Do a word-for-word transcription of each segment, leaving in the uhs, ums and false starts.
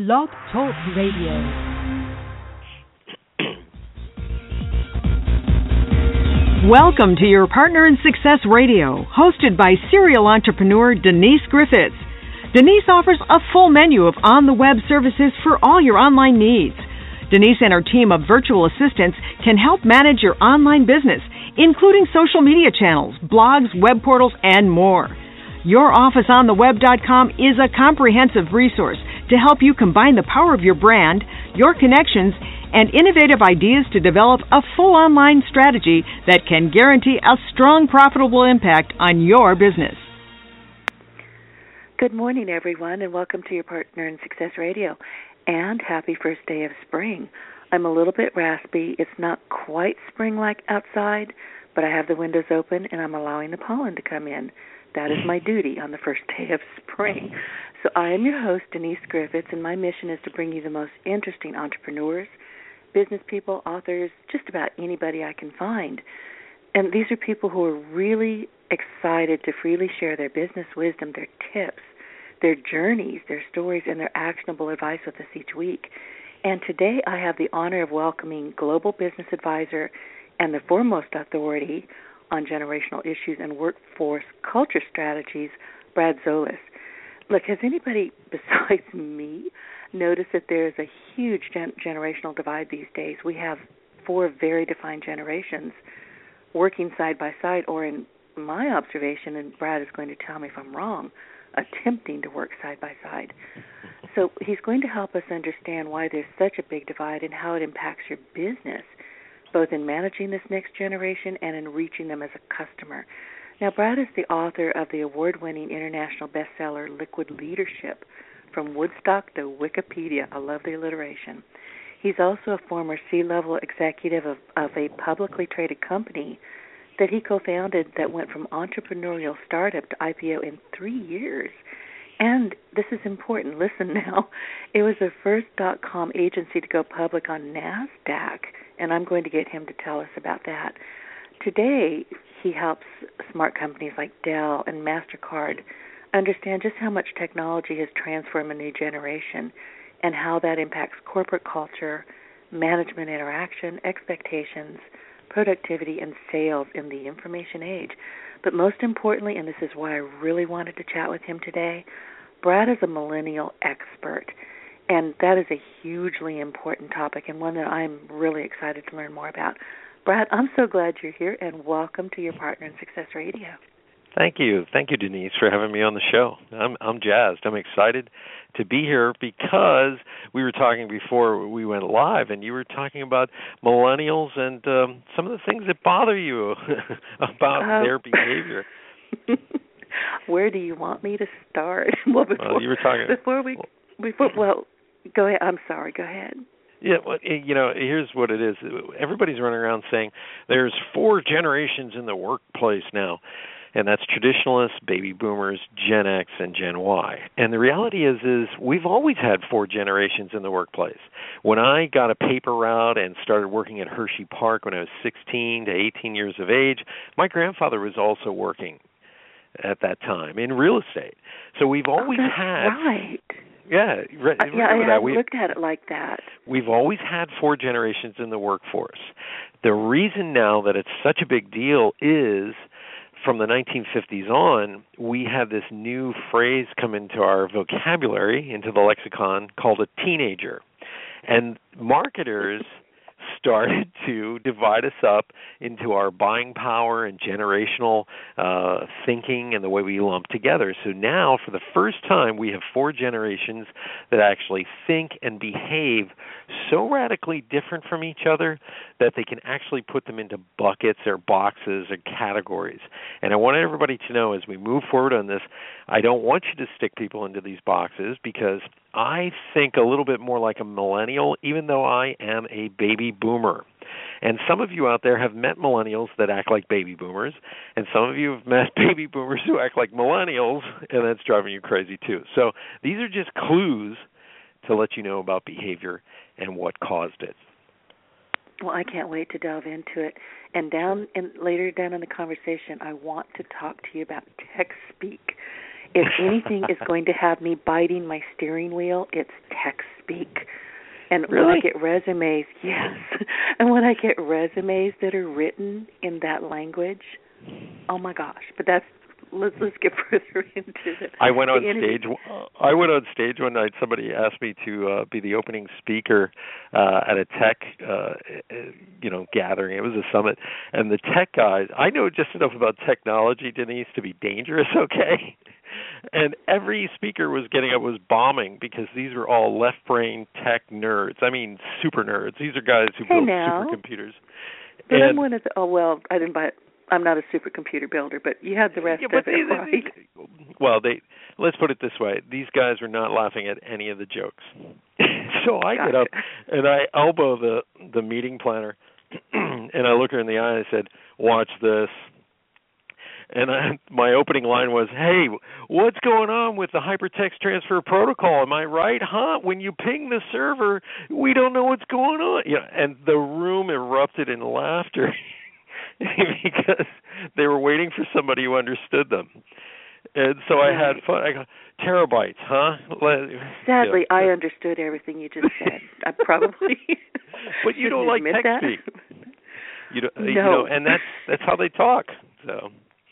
Blog Talk Radio. Welcome to your Partner in Success Radio, hosted by serial entrepreneur Denise Griffiths. Denise offers a full menu of on-the-web services for all your online needs. Denise and her team of virtual assistants can help manage your online business, including social media channels, blogs, web portals, and more. your office on the web dot com is a comprehensive resource to help you combine the power of your brand, your connections, and innovative ideas to develop a full online strategy that can guarantee a strong, profitable impact on your business. Good morning, everyone, and welcome to your Partner in Success Radio, and happy first day of spring. I'm a little bit raspy. It's not quite spring-like outside, but I have the windows open, and I'm allowing the pollen to come in. That is my duty on the first day of spring. So I am your host, Denise Griffiths, and my mission is to bring you the most interesting entrepreneurs, business people, authors, just about anybody I can find. And these are people who are really excited to freely share their business wisdom, their tips, their journeys, their stories, and their actionable advice with us each week. And today I have the honor of welcoming Global Business Advisor and the foremost authority on generational issues and workforce culture strategies, Brad Zolis. Look, has anybody besides me noticed that there is a huge gen- generational divide these days? We have four very defined generations working side by side, or in my observation, and Brad is going to tell me if I'm wrong, attempting to work side by side. So he's going to help us understand why there's such a big divide and how it impacts your business, both in managing this next generation and in reaching them as a customer. Now, Brad is the author of the award-winning international bestseller Liquid Leadership, From Woodstock to Wikipedia. I love the alliteration. He's also a former C-level executive of, of a publicly traded company that he co-founded that went from entrepreneurial startup to I P O in three years. And this is important. Listen now. It was the first dot-com agency to go public on NASDAQ, and I'm going to get him to tell us about that. Today, he helps smart companies like Dell and MasterCard understand just how much technology has transformed a new generation and how that impacts corporate culture, management interaction, expectations, productivity, and sales in the information age. But most importantly, and this is why I really wanted to chat with him today, Brad is a millennial expert, and that is a hugely important topic and one that I'm really excited to learn more about. Brad, I'm so glad you're here, and welcome to your Partner in Success Radio. Thank you. Thank you, Denise, for having me on the show. I'm I'm jazzed. I'm excited to be here because we were talking before we went live, and you were talking about millennials and um, some of the things that bother you about uh, their behavior. Where do you want me to start? Well, before, well, you were talking before we before well, go ahead. I'm sorry. Go ahead. Yeah, well, you know, here's what it is. Everybody's running around saying there's four generations in the workplace now. And that's traditionalists, baby boomers, Gen X, and Gen Y. And the reality is, is we've always had four generations in the workplace. When I got a paper route and started working at Hershey Park when I was sixteen to eighteen years of age, my grandfather was also working at that time in real estate. So we've always oh, that's had... right. Yeah, re- uh, yeah, I that. hadn't we, looked at it like that. We've always had four generations in the workforce. The reason now that it's such a big deal is... from the nineteen fifties on, we had this new phrase come into our vocabulary, into the lexicon, called a teenager. And marketers started to divide us up into our buying power and generational uh, thinking and the way we lump together. So now, for the first time, we have four generations that actually think and behave so radically different from each other that they can actually put them into buckets or boxes or categories. And I want everybody to know as we move forward on this, I don't want you to stick people into these boxes because I think a little bit more like a millennial, even though I am a baby boomer. And some of you out there have met millennials that act like baby boomers, and some of you have met baby boomers who act like millennials, and that's driving you crazy too. So these are just clues to let you know about behavior and what caused it. Well, I can't wait to delve into it. And down in, later down in the conversation, I want to talk to you about tech speak. If anything is going to have me biting my steering wheel, it's tech speak. And really? when I get resumes, yes, and when I get resumes that are written in that language, oh my gosh! But that's let's let's get further into it. I went on stage. I went on stage one night. Somebody asked me to uh, be the opening speaker uh, at a tech, uh, you know, gathering. It was a summit, and the tech guys. I know just enough about technology, Denise, to be dangerous. Okay. And every speaker was getting up was bombing because these were all left-brain tech nerds. I mean, super nerds. These are guys who hey build now. supercomputers. But and, I'm one of the. Oh well, I didn't buy it. I'm not a supercomputer builder, but you had the rest yeah, of they, it they, right. They, well, they let's put it this way: these guys were not laughing at any of the jokes. So I gotcha. get up and I elbow the the meeting planner, and I look her in the eye and I said, "Watch this." And I, my opening line was, "Hey, what's going on with the hypertext transfer protocol? Am I right, huh? When you ping the server, we don't know what's going on." Yeah, and the room erupted in laughter because they were waiting for somebody who understood them. And so I had fun. I go, terabytes, huh? Sadly, yeah. I understood everything you just said. I probably. But you don't like text that? speak. You don't, no. you know, and that's that's how they talk. So.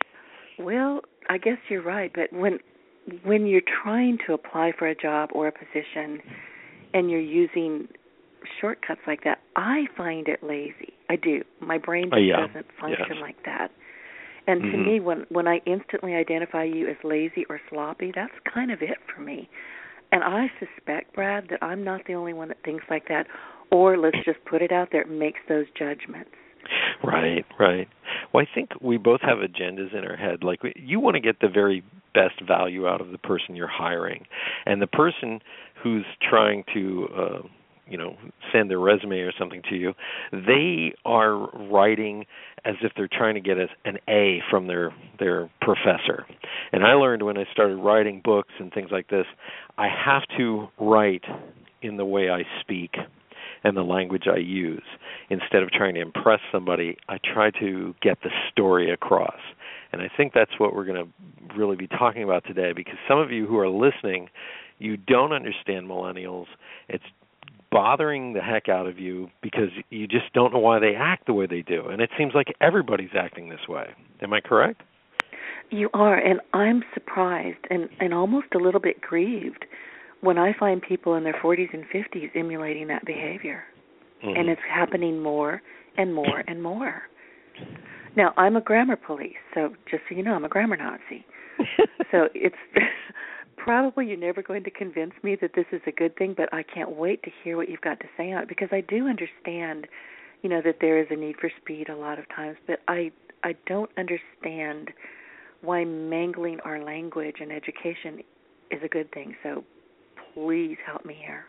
Well, I guess you're right, but when when you're trying to apply for a job or a position and you're using shortcuts like that, I find it lazy. I do. My brain just oh, yeah. doesn't function yes. like that. And mm-hmm. to me, when when I instantly identify you as lazy or sloppy, that's kind of it for me. And I suspect, Brad, that I'm not the only one that thinks like that, or let's just put it out there, makes those judgments. Right, right. Well, I think we both have agendas in our head. Like, you want to get the very best value out of the person you're hiring. And the person who's trying to, uh, you know, send their resume or something to you, they are writing as if they're trying to get a, an A from their, their professor. And I learned when I started writing books and things like this, I have to write in the way I speak and the language I use. Instead of trying to impress somebody, I try to get the story across. And I think that's what we're going to really be talking about today, because some of you who are listening, you don't understand millennials. It's bothering the heck out of you because you just don't know why they act the way they do. And it seems like everybody's acting this way. Am I correct? You are, and I'm surprised and, and almost a little bit grieved when I find people in their forties and fifties emulating that behavior. Mm-hmm. And it's happening more and more and more. Now, I'm a grammar police, so just so you know, I'm a grammar Nazi. So it's probably you're never going to convince me that this is a good thing, but I can't wait to hear what you've got to say on it, because I do understand, you know, that there is a need for speed a lot of times, but I I don't understand why mangling our language and education is a good thing. So please help me here.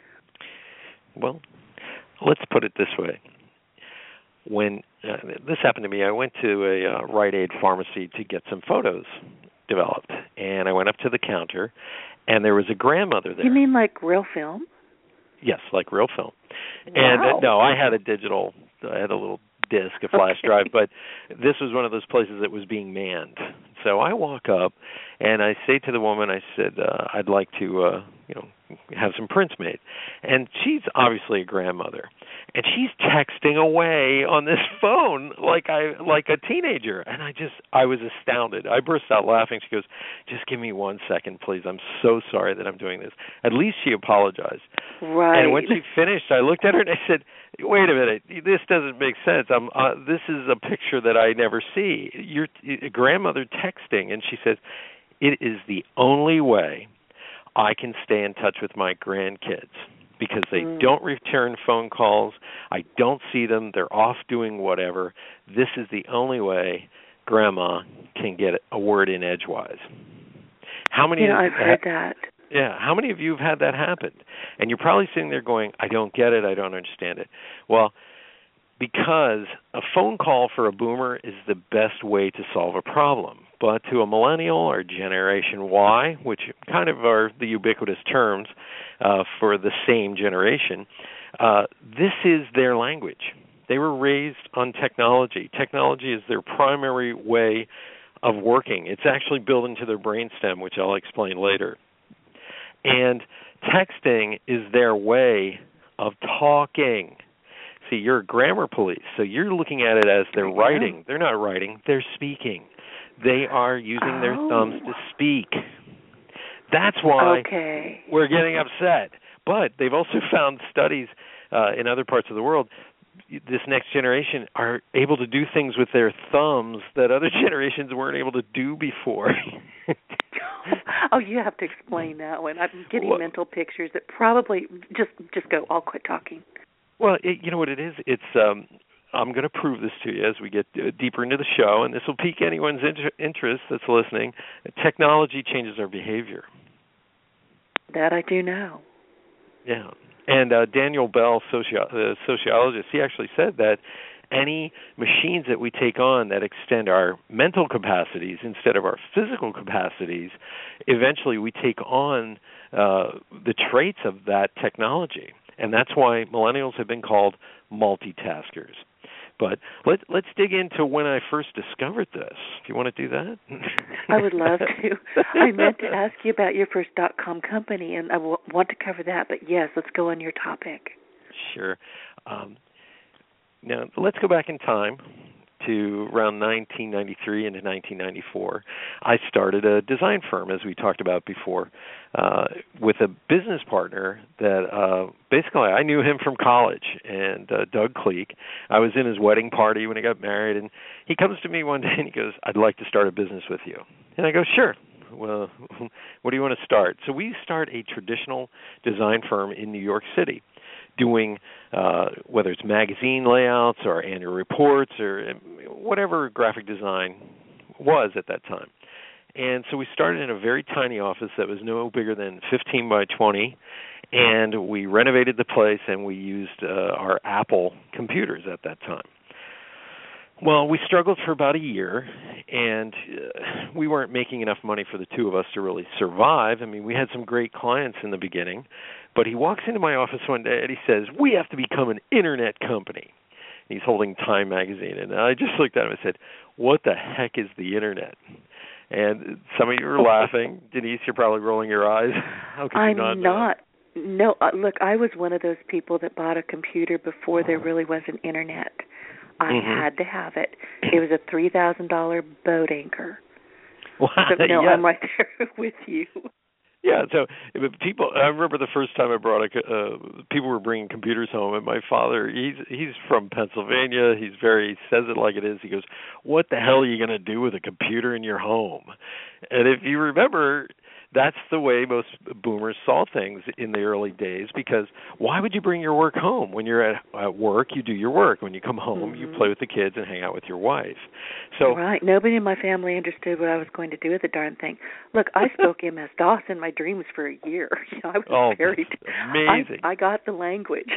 Well, let's put it this way. When uh, this happened to me, I went to a uh, Rite Aid pharmacy to get some photos developed, and I went up to the counter, and there was a grandmother there. You mean like real film? Yes, like real film. Wow. And uh, no, I had a digital, I had a little disc, a flash okay. drive, but this was one of those places that was being manned. So I walk up, and I say to the woman, I said, uh, I'd like to, uh, you know, have some prints made. And she's obviously a grandmother, and she's texting away on this phone like I like a teenager. And I just, I was astounded. I burst out laughing. She goes, "Just give me one second, please. I'm so sorry that I'm doing this." At least she apologized. Right. And when she finished, I looked at her and I said, "Wait a minute, this doesn't make sense. I'm, uh, this is a picture that I never see. You're a grandmother texting." And she says, "It is the only way I can stay in touch with my grandkids, because they mm. don't return phone calls. I don't see them. They're off doing whatever. This is the only way Grandma can get a word in edgewise." How many? You know, I've heard ha- that. Yeah, how many of you have had that happen? And you're probably sitting there going, "I don't get it. I don't understand it." Well, because a phone call for a boomer is the best way to solve a problem. But to a millennial or Generation Y, which kind of are the ubiquitous terms uh, for the same generation, uh, this is their language. They were raised on technology. Technology is their primary way of working. It's actually built into their brainstem, which I'll explain later. And Texting is their way of talking. See, you're a grammar police, so you're looking at it as they're writing. They're not writing, they're speaking. They are using oh. their thumbs to speak. That's why okay. we're getting upset. But they've also found studies uh, in other parts of the world, this next generation are able to do things with their thumbs that other generations weren't able to do before. Oh, you have to explain that one. I'm getting well, mental pictures that probably just just go. I'll quit talking. Well, it, you know what it is? It's um, I'm going to prove this to you as we get uh, deeper into the show, and this will pique anyone's inter- interest that's listening. Technology changes our behavior. That I do know. Yeah. And uh, Daniel Bell, socio- uh, sociologist, he actually said that any machines that we take on that extend our mental capacities instead of our physical capacities, eventually we take on uh, the traits of that technology. And that's why millennials have been called multitaskers. But let, let's dig into when I first discovered this. Do you want to do that? I would love to. I meant to ask you about your first dot-com company, and I w- want to cover that. But, yes, let's go on your topic. Sure. Um, now, let's go back in time to around nineteen ninety-three into nineteen ninety-four. I started a design firm, as we talked about before, uh, with a business partner that uh, basically I knew him from college, and uh, Doug Cleek. I was in his wedding party when he got married, and he comes to me one day and he goes, "I'd like to start a business with you." And I go, "Sure. Well, what do you want to start?" So we start a traditional design firm in New York City, doing uh, whether it's magazine layouts or annual reports or whatever graphic design was at that time. And so we started in a very tiny office that was no bigger than fifteen by twenty, and we renovated the place, and we used uh, our Apple computers at that time. Well, we struggled for about a year, and uh, we weren't making enough money for the two of us to really survive. I mean, we had some great clients in the beginning, but he walks into my office one day and he says, "We have to become an internet company." He's holding Time magazine, and I just looked at him and said, "What the heck is the internet?" And some of you are laughing. Denise, you're probably rolling your eyes. How could you I'm not? not. No, uh, look, I was one of those people that bought a computer before there really was an internet. I mm-hmm. had to have it. It was a three thousand dollars boat anchor. Wow, so, no, yeah. I'm right there with you. Yeah, so people. I remember the first time I brought a. Uh, people were bringing computers home, and my father. He's he's from Pennsylvania. He's very he says it like it is. He goes, "What the hell are you going to do with a computer in your home?" And if you remember, that's the way most boomers saw things in the early days. Because why would you bring your work home? When you're at, at work, you do your work. When you come home, mm-hmm. you play with the kids and hang out with your wife. So right. Nobody in my family understood what I was going to do with the darn thing. Look, I spoke M S DOS in my dreams for a year. You know, I was oh, very amazing. I, I got the language.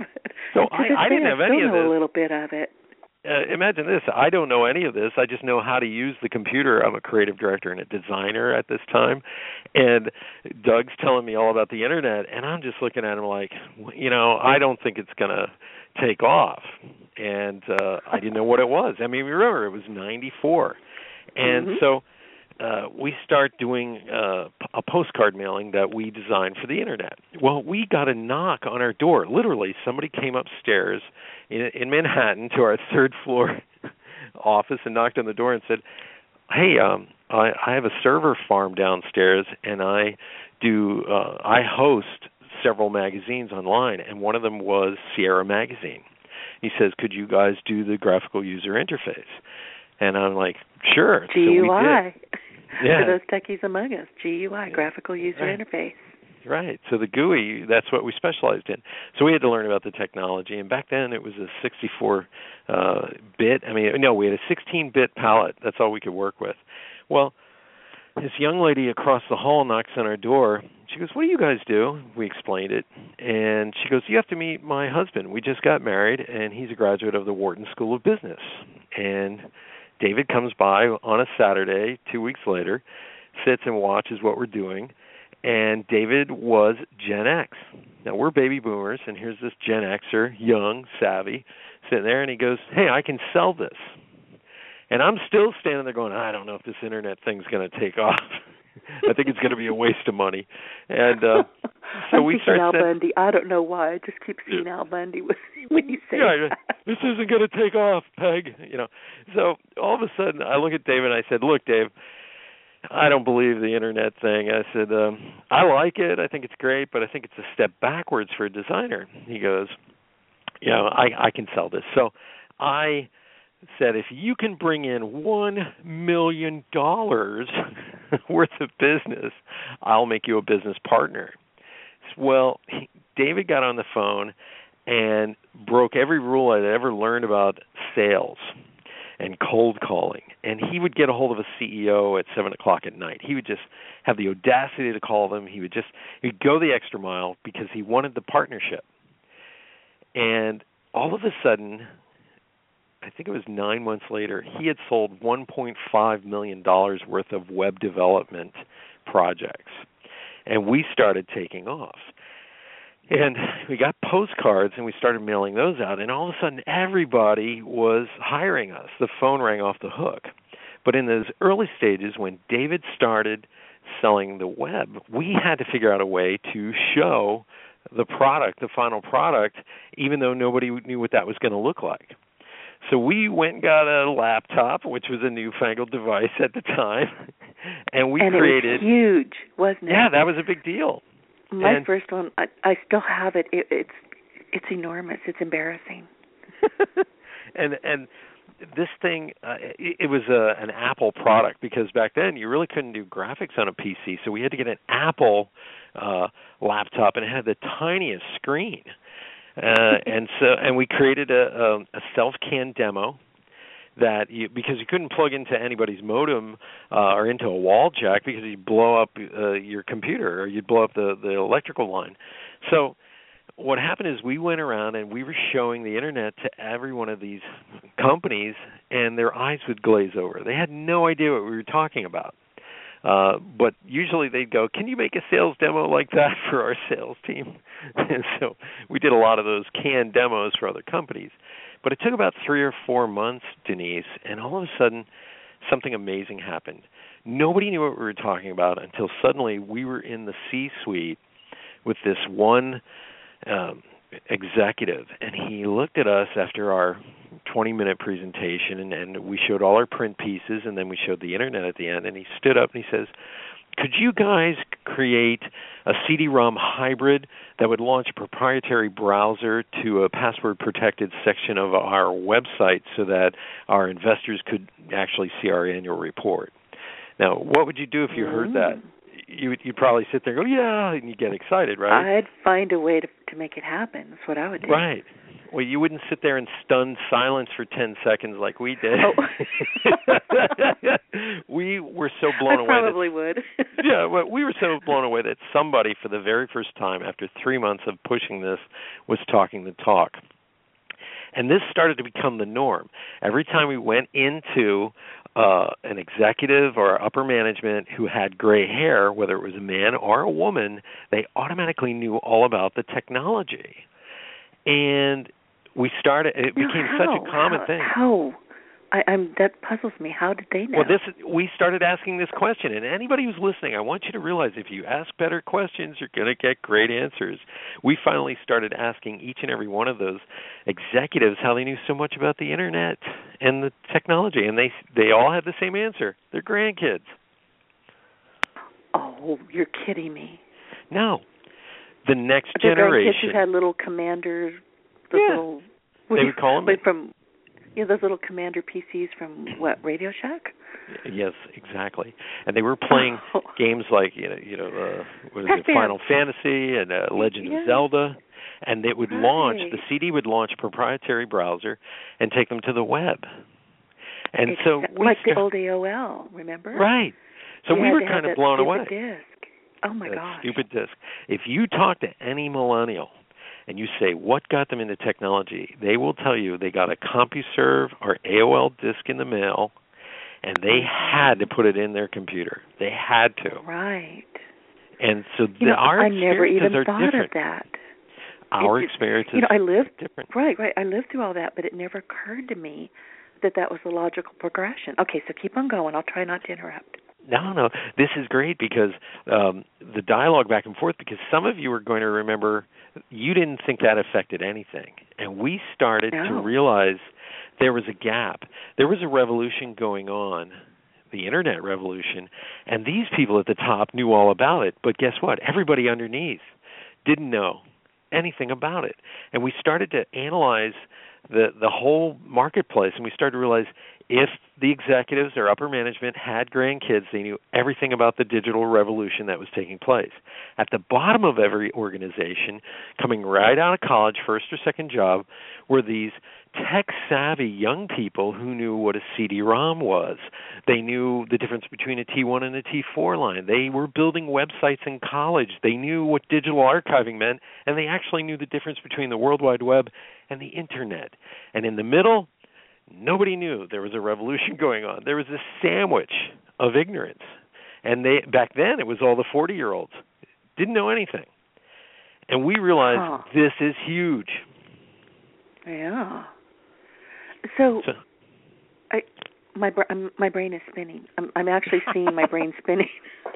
So I, I didn't have any I of know this. a little bit of it. Uh, imagine this. I don't know any of this. I just know how to use the computer. I'm a creative director and a designer at this time. And Doug's telling me all about the internet, and I'm just looking at him like, you know, I don't think it's going to take off. And uh, I didn't know what it was. I mean, remember, it was ninety-four. And mm-hmm. so uh, we start doing uh, a postcard mailing that we designed for the internet. Well, we got a knock on our door. Literally, somebody came upstairs in, in Manhattan to our third floor office and knocked on the door and said, "Hey, um, I, I have a server farm downstairs, and I do uh, I host several magazines online, and one of them was Sierra Magazine." He says, "Could you guys do the graphical user interface?" And I'm like, "Sure." G U I. So we did. Yeah. For those techies among us, G U I, graphical user right. interface. Right. So the G U I, that's what we specialized in. So we had to learn about the technology, and back then it was a sixty-four bit. I mean, no, we had a sixteen bit palette. That's all we could work with. Well, this young lady across the hall knocks on our door. She goes, "What do you guys do?" We explained it. And she goes, "You have to meet my husband. We just got married, and he's a graduate of the Wharton School of Business." And David comes by on a Saturday, two weeks later, sits and watches what we're doing. And David was Gen X. Now, we're baby boomers, and here's this Gen Xer, young, savvy, sitting there, and he goes, "Hey, I can sell this." And I'm still standing there going, "I don't know if this internet thing's going to take off." I think it's going to be a waste of money. And uh, so I'm we thinking Al started. Bundy. I don't know why. I just keep seeing Al Bundy when you say yeah, that. This isn't going to take off, Peg. You know. So all of a sudden, I look at Dave and I said, "Look, Dave, I don't believe the internet thing." I said, um, "I like it. I think it's great, but I think it's a step backwards for a designer." He goes, "You know, I, I can sell this." So I said, if you can bring in one million dollars worth of business, I'll make you a business partner. Well, he, David got on the phone and broke every rule I'd ever learned about sales and cold calling. And he would get a hold of a C E O at seven o'clock at night. He would just have the audacity to call them. He would just he'd go the extra mile because he wanted the partnership. And all of a sudden, I think it was nine months later, he had sold one point five million dollars worth of web development projects. And we started taking off. And we got postcards, and we started mailing those out. And all of a sudden, everybody was hiring us. The phone rang off the hook. But in those early stages, when David started selling the web, we had to figure out a way to show the product, the final product, even though nobody knew what that was going to look like. So we went and got a laptop, which was a newfangled device at the time, and we and created. And it was huge, wasn't it? Yeah, that was a big deal. My and, first one, I, I still have it. it. It's it's enormous. It's embarrassing. and and this thing, uh, it, it was a, an Apple product because back then you really couldn't do graphics on a P C, so we had to get an Apple uh, laptop, and it had the tiniest screen. Uh, and so, and we created a, a, a self-can demo that you, because you couldn't plug into anybody's modem uh, or into a wall jack because you'd blow up uh, your computer or you'd blow up the, the electrical line. So what happened is we went around and we were showing the internet to every one of these companies, and their eyes would glaze over. They had no idea what we were talking about. Uh, but usually they'd go, "Can you make a sales demo like that for our sales team?" And so we did a lot of those canned demos for other companies. But it took about three or four months, Denise, and all of a sudden something amazing happened. Nobody knew what we were talking about until suddenly we were in the C-suite with this one um, executive, and he looked at us after our twenty-minute presentation, and, and we showed all our print pieces, and then we showed the internet at the end, and he stood up and he says, "Could you guys create a C D ROM hybrid that would launch a proprietary browser to a password-protected section of our website so that our investors could actually see our annual report?" Now, what would you do if you heard mm. that? You, you'd probably sit there and go, "Yeah," and you'd get excited, right? I'd find a way to, to make it happen. That's what I would do. Right. Well, you wouldn't sit there in stunned silence for ten seconds like we did. Oh. We were so blown I away. probably that, would. yeah, well, we were so blown away that somebody, for the very first time, after three months of pushing this, was talking the talk. And this started to become the norm. Every time we went into uh, an executive or upper management who had gray hair, whether it was a man or a woman, they automatically knew all about the technology. And we started, it became now, such a common how, thing. How? I, I'm, that puzzles me. How did they know? Well, this we started asking this question, and anybody who's listening, I want you to realize if you ask better questions, you're going to get great answers. We finally started asking each and every one of those executives how they knew so much about the internet and the technology, and they they all had the same answer: their grandkids. Oh, you're kidding me. No. The next the generation. grandkids who had little Commander, those yeah. little, they would call them wait, from you know, those little Commander P Cs from what, Radio Shack? Yes, exactly. And they were playing oh. games like you know, you know, uh, what is Pac-Man. it, Final Fantasy and uh, Legend yeah. of Zelda, and it would right. launch. The C D would launch a proprietary browser and take them to the web. And it's so we like st- the old A O L, remember? Right. So you we were to kind of that blown away. Disc. Oh my that gosh! Stupid disc. If you talk to any millennial and you say, what got them into technology, they will tell you they got a CompuServe or A O L disk in the mail, and they had to put it in their computer. They had to. Right. And so you the, know, our I experiences never even are thought different. of that. Our it, experiences you know, I lived, are different. Right, right. I lived through all that, but it never occurred to me that that was the logical progression. Okay, so keep on going. I'll try not to interrupt. No, no, this is great because um, the dialogue back and forth, because some of you are going to remember you didn't think that affected anything. And we started no. to realize there was a gap. There was a revolution going on, the Internet revolution, and these people at the top knew all about it. But guess what? Everybody underneath didn't know anything about it. And we started to analyze the the whole marketplace, and we started to realize if the executives or upper management had grandkids, they knew everything about the digital revolution that was taking place. At the bottom of every organization, coming right out of college, first or second job, were these tech-savvy young people who knew what a C D ROM was. They knew the difference between a T one and a T four line. They were building websites in college. They knew what digital archiving meant, and they actually knew the difference between the World Wide Web and the Internet. And in the middle, nobody knew there was a revolution going on. There was a sandwich of ignorance. And they back then, it was all the forty-year-olds. Didn't know anything. And we realized huh. this is huge. Yeah. So, so I, my I'm, my brain is spinning. I'm, I'm actually seeing my brain spinning.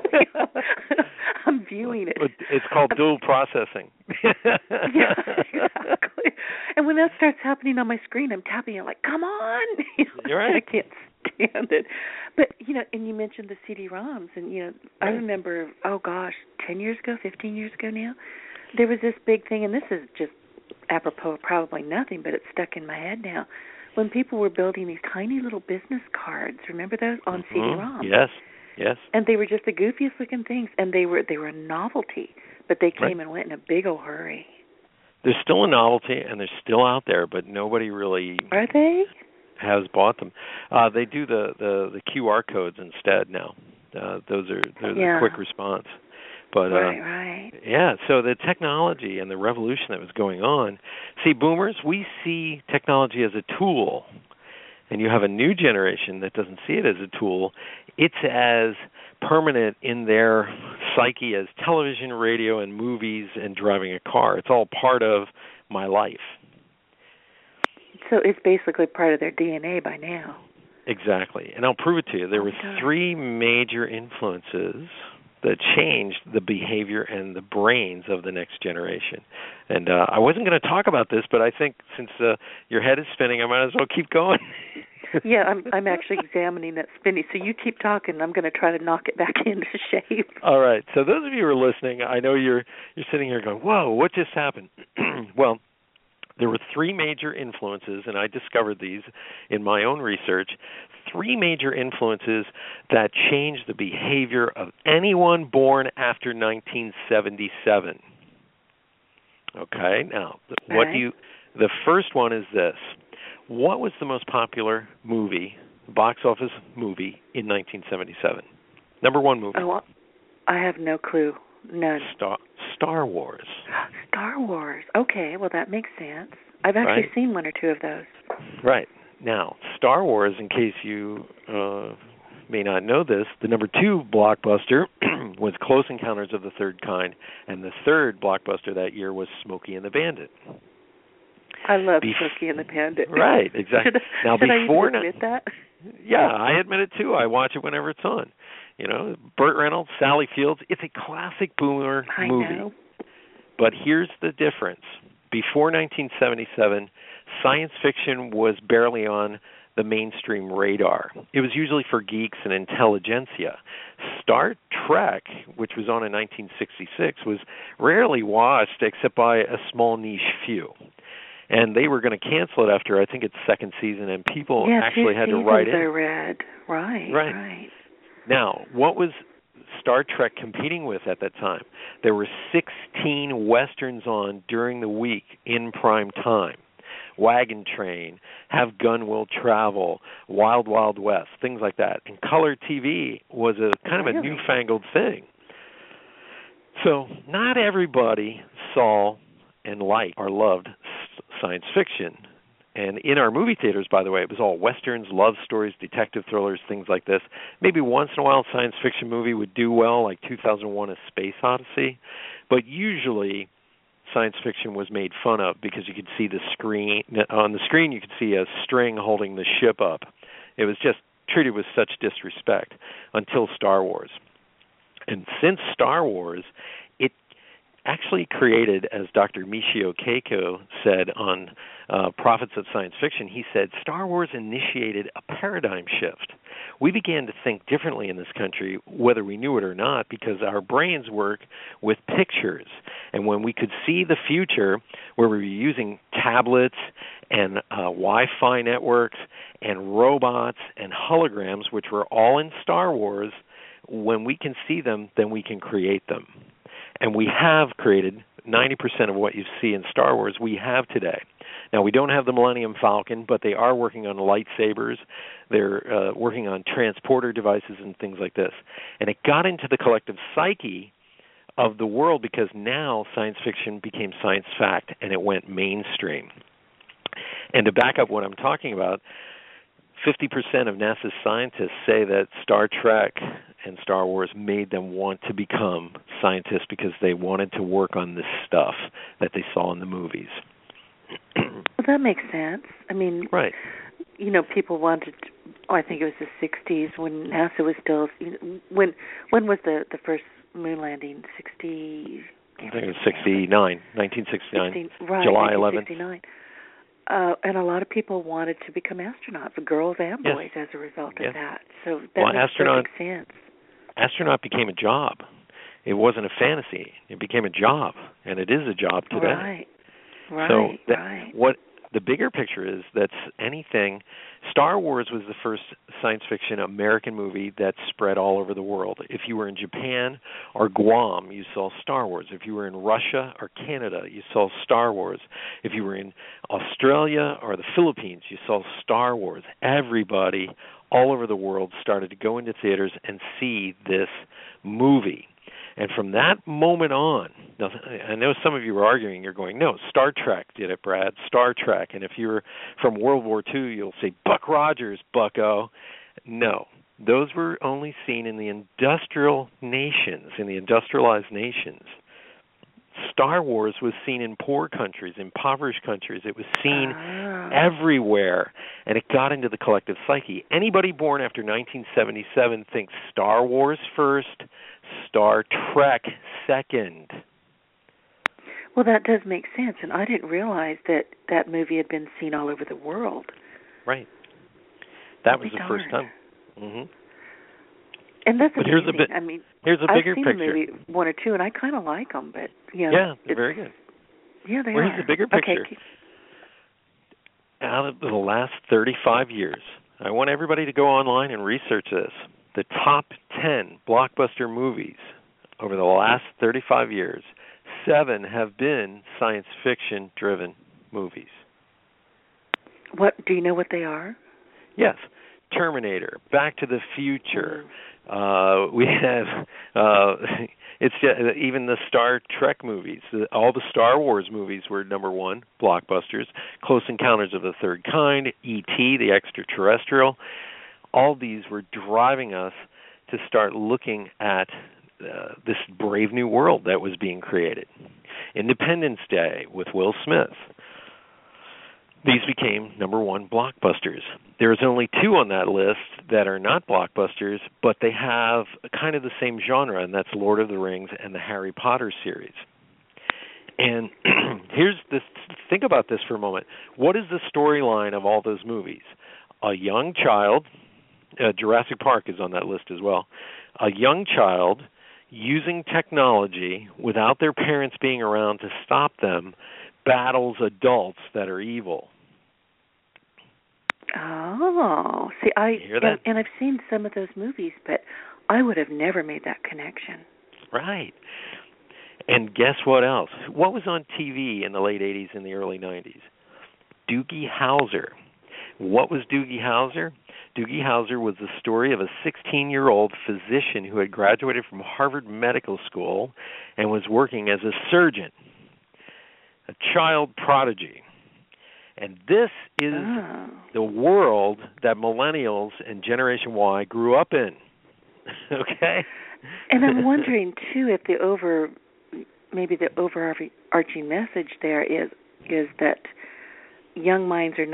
I'm viewing it. It's called dual processing. Yeah, exactly. And when that starts happening on my screen, I'm tapping. I'm like, "Come on!" You know, You're right. I can't stand it. But you know, and you mentioned the C D ROMs, and you know, I remember, oh gosh, ten years ago, fifteen years ago now, there was this big thing, and this is just apropos of probably nothing, but it's stuck in my head now. When people were building these tiny little business cards, remember those on mm-hmm. C D ROM? Yes, yes. And they were just the goofiest looking things, and they were they were a novelty, but they came right. and went in a big old hurry. They're still a novelty, and they're still out there, but nobody really are they has bought them. Uh, they do the, the, the Q R codes instead now. Uh, those are they're yeah. the quick response. But right, uh, right. yeah, so the technology and the revolution that was going on. See, boomers, we see technology as a tool, and you have a new generation that doesn't see it as a tool. It's as permanent in their psyche as television, radio, and movies and driving a car. It's all part of my life. So it's basically part of their D N A by now. Exactly. And I'll prove it to you. There were three major influences that changed the behavior and the brains of the next generation. And uh, I wasn't going to talk about this, but I think since uh, your head is spinning, I might as well keep going. Yeah, I'm I'm actually examining that spinning. So you keep talking, I'm going to try to knock it back into shape. All right. So those of you who are listening, I know you're you're sitting here going, whoa, what just happened? Well, there were three major influences, and I discovered these in my own research, three major influences that changed the behavior of anyone born after nineteen seventy-seven. Okay, now, what right. do you, the first one is this. What was the most popular movie, box office movie in nineteen seventy-seven? Number one movie. Oh, I have no clue. None. Star, Star Wars. Star Wars. Okay, well, that makes sense. I've actually right. seen one or two of those. Right. Now, Star Wars, in case you uh, may not know this, the number two blockbuster was Close Encounters of the Third Kind, and the third blockbuster that year was Smokey and the Bandit. I love Bef- Smokey and the Bandit. Right, exactly. should, now, should before I even admit that? Yeah, I admit it too. I watch it whenever it's on. You know, Burt Reynolds, Sally Fields. It's a classic boomer I movie. know. But here's the difference. Before nineteen seventy-seven, science fiction was barely on the mainstream radar. It was usually for geeks and intelligentsia. Star Trek, which was on in nineteen sixty-six, was rarely watched except by a small niche few. And they were going to cancel it after, I think, its second season, and people yeah, actually had to seasons write in. I read. Right, right, right. Now, what was Star Trek competing with at that time? There were sixteen Westerns on during the week in prime time. Wagon Train, Have Gun Will Travel, Wild Wild West, things like that. And color T V was a kind of a really? newfangled thing. So not everybody saw and liked or loved science fiction. And in our movie theaters, by the way, it was all Westerns, love stories, detective thrillers, things like this. Maybe once in a while a science fiction movie would do well, like two thousand one A Space Odyssey. But usually science fiction was made fun of because you could see the screen. On the screen you could see a string holding the ship up. It was just treated with such disrespect until Star Wars. And since Star Wars, it actually created, as Doctor Michio Keiko said on uh, Prophets of Science Fiction, he said, Star Wars initiated a paradigm shift. We began to think differently in this country, whether we knew it or not, because our brains work with pictures. And when we could see the future, where we were using tablets and uh, Wi-Fi networks and robots and holograms, which were all in Star Wars, when we can see them, then we can create them. And we have created ninety percent of what you see in Star Wars we have today. Now, we don't have the Millennium Falcon, but they are working on lightsabers. They're uh, working on transporter devices and things like this. And it got into the collective psyche of the world because now science fiction became science fact, and it went mainstream. And to back up what I'm talking about, fifty percent of NASA's scientists say that Star Trek and Star Wars made them want to become scientists because they wanted to work on this stuff that they saw in the movies. Well, that makes sense. I mean, right. You know, people wanted, oh, I think it was the sixties when NASA was still, you know, when when was the, the first moon landing? sixty I think it was sixty-nine, nineteen sixty-nine, sixty, right, July eleventh. Uh, and a lot of people wanted to become astronauts, girls and boys, yes. as a result yes. of that. So that well, makes astronaut, perfect sense. Astronaut became a job. It wasn't a fantasy. It became a job, and it is a job today. Right, right, so that, right. What the bigger picture is, that's anything. Star Wars was the first science fiction American movie that spread all over the world. If you were in Japan or Guam, you saw Star Wars. If you were in Russia or Canada, you saw Star Wars. If you were in Australia or the Philippines, you saw Star Wars. Everybody all over the world started to go into theaters and see this movie. And from that moment on, now, I know some of you were arguing, you're going, no, Star Trek did it, Brad, Star Trek. And if you're from World War Two, you'll say, Buck Rogers, bucko. No, those were only seen in the industrial nations, in the industrialized nations. Star Wars was seen in poor countries, impoverished countries. It was seen ah. everywhere, and it got into the collective psyche. Anybody born after nineteen seventy-seven thinks Star Wars first, Star Trek second. Well, that does make sense, and I didn't realize that that movie had been seen all over the world. Right. That I'll was the darn. first time. Mm-hmm. And that's but amazing. here's a bit. I mean, here's a bigger I've seen picture. The movie one or two, and I kind of like them, but you know, yeah, they're very good. Yeah, they well, are. Here's the bigger picture. Okay. Out of the last thirty-five years, I want everybody to go online and research this. The top ten blockbuster movies over the last thirty-five years, seven have been science fiction-driven movies. What do you know what they are? Yes. Terminator, Back to the Future. Mm. Uh, we have uh, it's just, even the Star Trek movies. The, all the Star Wars movies were number one blockbusters. Close Encounters of the Third Kind, E T, the Extraterrestrial. All these were driving us to start looking at uh, this brave new world that was being created. Independence Day with Will Smith. These became number one blockbusters. There's only two on that list that are not blockbusters, but they have kind of the same genre, and that's Lord of the Rings and the Harry Potter series. And here's this, think about this for a moment. What is the storyline of all those movies? A young child, uh, Jurassic Park is on that list as well, a young child using technology without their parents being around to stop them, battles adults that are evil. Oh, see, I hear that? And, and I've seen some of those movies, but I would have never made that connection. Right. And guess what else? What was on T V in the late eighties and the early nineties? Doogie Howser. What was Doogie Howser? Doogie Howser was the story of a sixteen-year-old physician who had graduated from Harvard Medical School and was working as a surgeon. A child prodigy. And this is oh. the world that millennials and Generation Y grew up in. Okay? And I'm wondering, too, if the over, maybe the overarching message there is is that young minds are not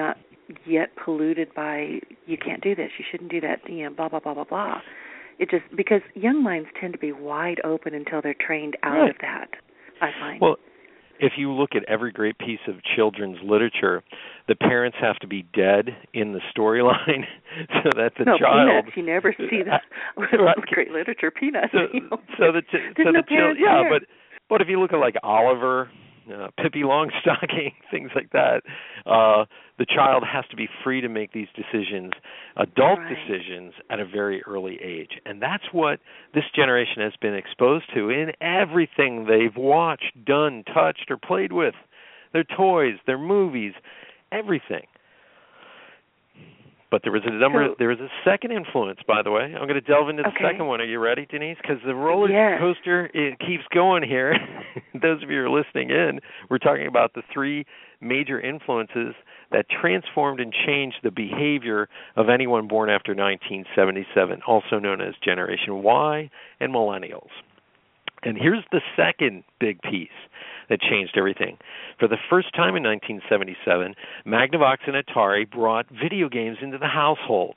yet polluted by, you can't do this, you shouldn't do that, you know, blah, blah, blah, blah, blah. It just, because young minds tend to be wide open until they're trained out right. of that, I find. Well, if you look at every great piece of children's literature, the parents have to be dead in the storyline so that the no, child... Peanuts, you never see the right. great literature, Peanuts. So, you know. so the, ch- so no the child, yeah, there. but but if you look at like Oliver, uh, Pippi Longstocking, things like that, uh, the child has to be free to make these decisions, adult right. decisions, at a very early age. And that's what this generation has been exposed to in everything they've watched, done, touched, or played with. Their toys, their movies, everything. But there was a number. So, there was a second influence, by the way. I'm going to delve into the okay. second one. Are you ready, Denise? Because the roller yes. coaster it keeps going here. Those of you who are listening in, we're talking about the three major influences that transformed and changed the behavior of anyone born after nineteen seventy-seven, also known as Generation Y and Millennials. And here's the second big piece that changed everything. For the first time in nineteen seventy-seven, Magnavox and Atari brought video games into the household.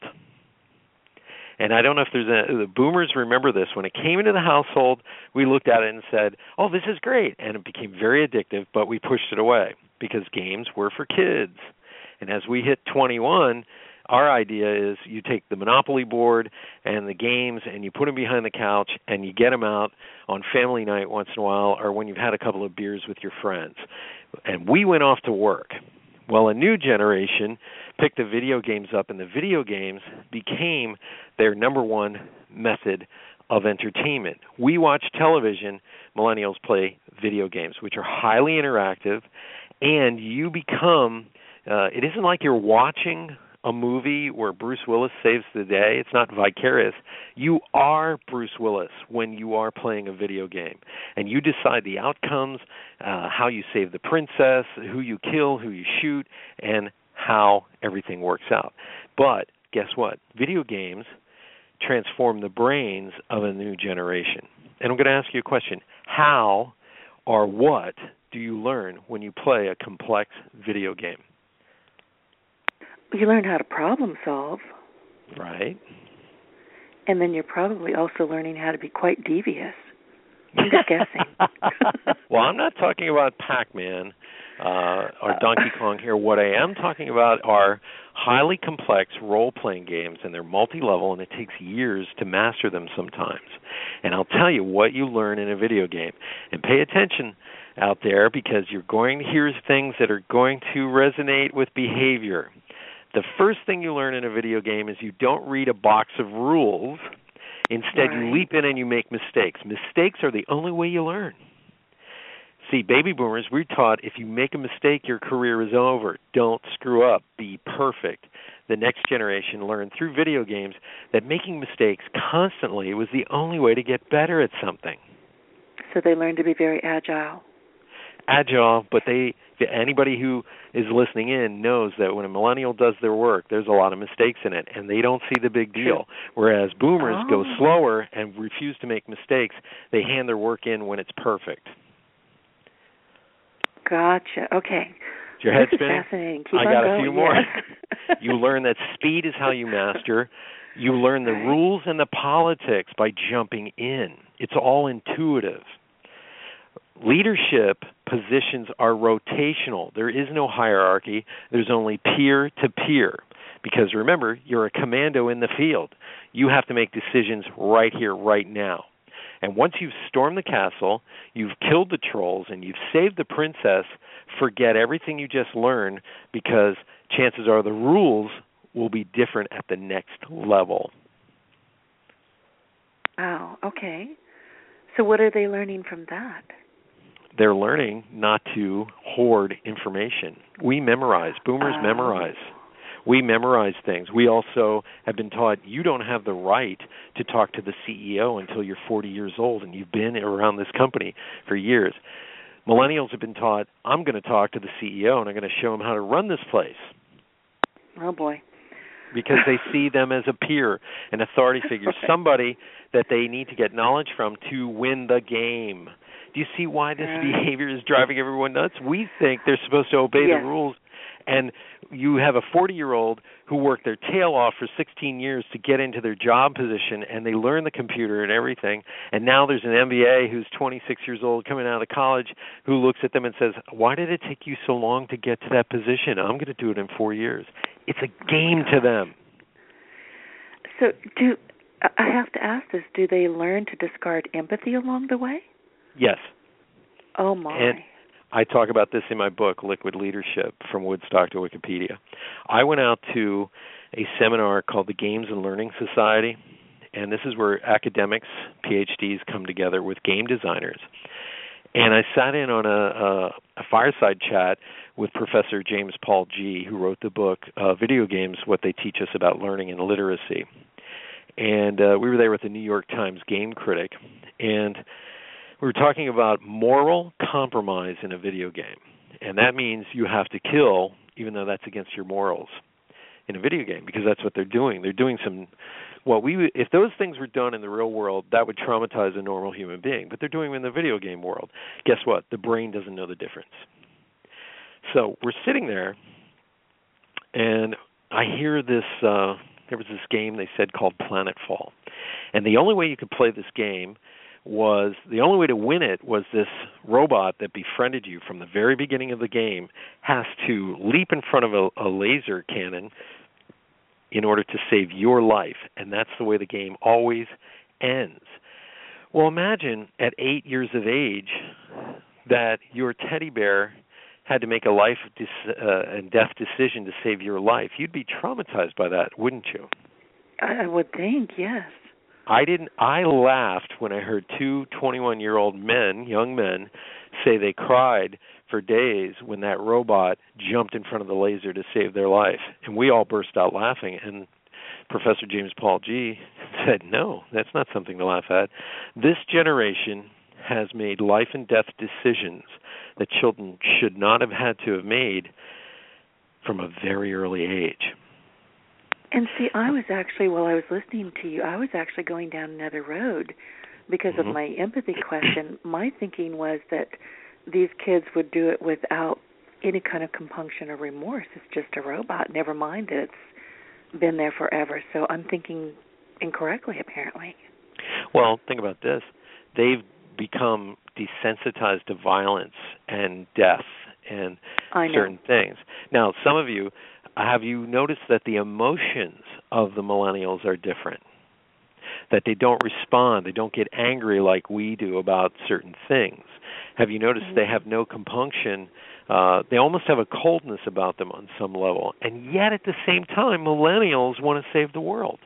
And I don't know if there's a, the boomers remember this. When it came into the household, we looked at it and said, oh, this is great. And it became very addictive, but we pushed it away because games were for kids. And as we hit twenty-one, our idea is you take the Monopoly board and the games and you put them behind the couch and you get them out on family night once in a while or when you've had a couple of beers with your friends. And we went off to work. Well, a new generation picked the video games up, and the video games became their number one method of entertainment. We watch television, millennials play video games, which are highly interactive, and you become, uh, it isn't like you're watching a movie where Bruce Willis saves the day. It's not vicarious. You are Bruce Willis when you are playing a video game. And you decide the outcomes, uh, how you save the princess, who you kill, who you shoot, and how everything works out. But guess what? Video games transform the brains of a new generation. And I'm going to ask you a question. How or what do you learn when you play a complex video game? You learn how to problem solve. Right. And then you're probably also learning how to be quite devious. I'm just guessing. Well, I'm not talking about Pac-Man uh, or Donkey Kong here. What I am talking about are highly complex role-playing games, and they're multi-level, and it takes years to master them sometimes. And I'll tell you what you learn in a video game. And pay attention out there because you're going to hear things that are going to resonate with behavior. The first thing you learn in a video game is you don't read a box of rules. Instead, right. you leap in and you make mistakes. Mistakes are the only way you learn. See, baby boomers, we're taught if you make a mistake, your career is over. Don't screw up. Be perfect. The next generation learned through video games that making mistakes constantly was the only way to get better at something. So they learned to be very agile. Agile, but they anybody who is listening in knows that when a millennial does their work, there's a lot of mistakes in it, and they don't see the big deal. Whereas boomers oh. go slower and refuse to make mistakes. They hand their work in when it's perfect. Gotcha. Okay. Is your head this spinning? Is fascinating. Keep I on got going. a few more. Yes. You learn that speed is how you master. You learn the right. rules and the politics by jumping in. It's all intuitive. Leadership positions are rotational. There is no hierarchy. There's only peer to peer. Because remember, you're a commando in the field. You have to make decisions right here, right now. And once you've stormed the castle, you've killed the trolls, and you've saved the princess, forget everything you just learned because chances are the rules will be different at the next level. Wow, okay. So what are they learning from that? They're learning not to hoard information. We memorize. Boomers uh, memorize. We memorize things. We also have been taught you don't have the right to talk to the C E O until you're forty years old and you've been around this company for years. Millennials have been taught, I'm going to talk to the C E O and I'm going to show him how to run this place. Oh, boy. Because they see them as a peer, an authority figure, okay. somebody that they need to get knowledge from to win the game. Do you see why this uh, behavior is driving everyone nuts? We think they're supposed to obey yes. the rules And you have a forty-year-old who worked their tail off for sixteen years to get into their job position, and they learn the computer and everything. And now there's an M B A who's twenty-six years old coming out of college who looks at them and says, why did it take you so long to get to that position? I'm going to do it in four years. It's a game to them. So do I have to ask this, do they learn to discard empathy along the way? Yes. Oh, my. And I talk about this in my book, Liquid Leadership, From Woodstock to Wikipedia. I went out to a seminar called the Games and Learning Society, and this is where academics, P H Ds, come together with game designers. And I sat in on a, a, a fireside chat with Professor James Paul Gee, who wrote the book, uh, Video Games, What They Teach Us About Learning and Literacy. And uh, we were there with the New York Times game critic, and we were talking about moral compromise in a video game. And that means you have to kill, even though that's against your morals, in a video game, because that's what they're doing. They're doing some, well, we if those things were done in the real world, that would traumatize a normal human being. But they're doing them in the video game world. Guess what? The brain doesn't know the difference. So we're sitting there, and I hear this, uh, there was this game they said called Planetfall. And the only way you could play this game was, the only way to win it was this robot that befriended you from the very beginning of the game has to leap in front of a, a laser cannon in order to save your life. And that's the way the game always ends. Well, imagine at eight years of age that your teddy bear had to make a life dis- uh, and death decision to save your life. You'd be traumatized by that, wouldn't you? I would think, yes. I didn't. I laughed when I heard two twenty-one-year-old men, young men, say they cried for days when that robot jumped in front of the laser to save their life. And we all burst out laughing. And Professor James Paul Gee said, no, that's not something to laugh at. This generation has made life and death decisions that children should not have had to have made from a very early age. And see, I was actually, while I was listening to you, I was actually going down another road because mm-hmm. of my empathy question. My thinking was that these kids would do it without any kind of compunction or remorse. It's just a robot. Never mind that it's been there forever. So I'm thinking incorrectly, apparently. Well, think about this. They've become desensitized to violence and death and certain things. Now, some of you, have you noticed that the emotions of the millennials are different? That they don't respond, they don't get angry like we do about certain things. Have you noticed mm-hmm. they have no compunction? Uh, they almost have a coldness about them on some level. And yet at the same time, millennials want to save the world.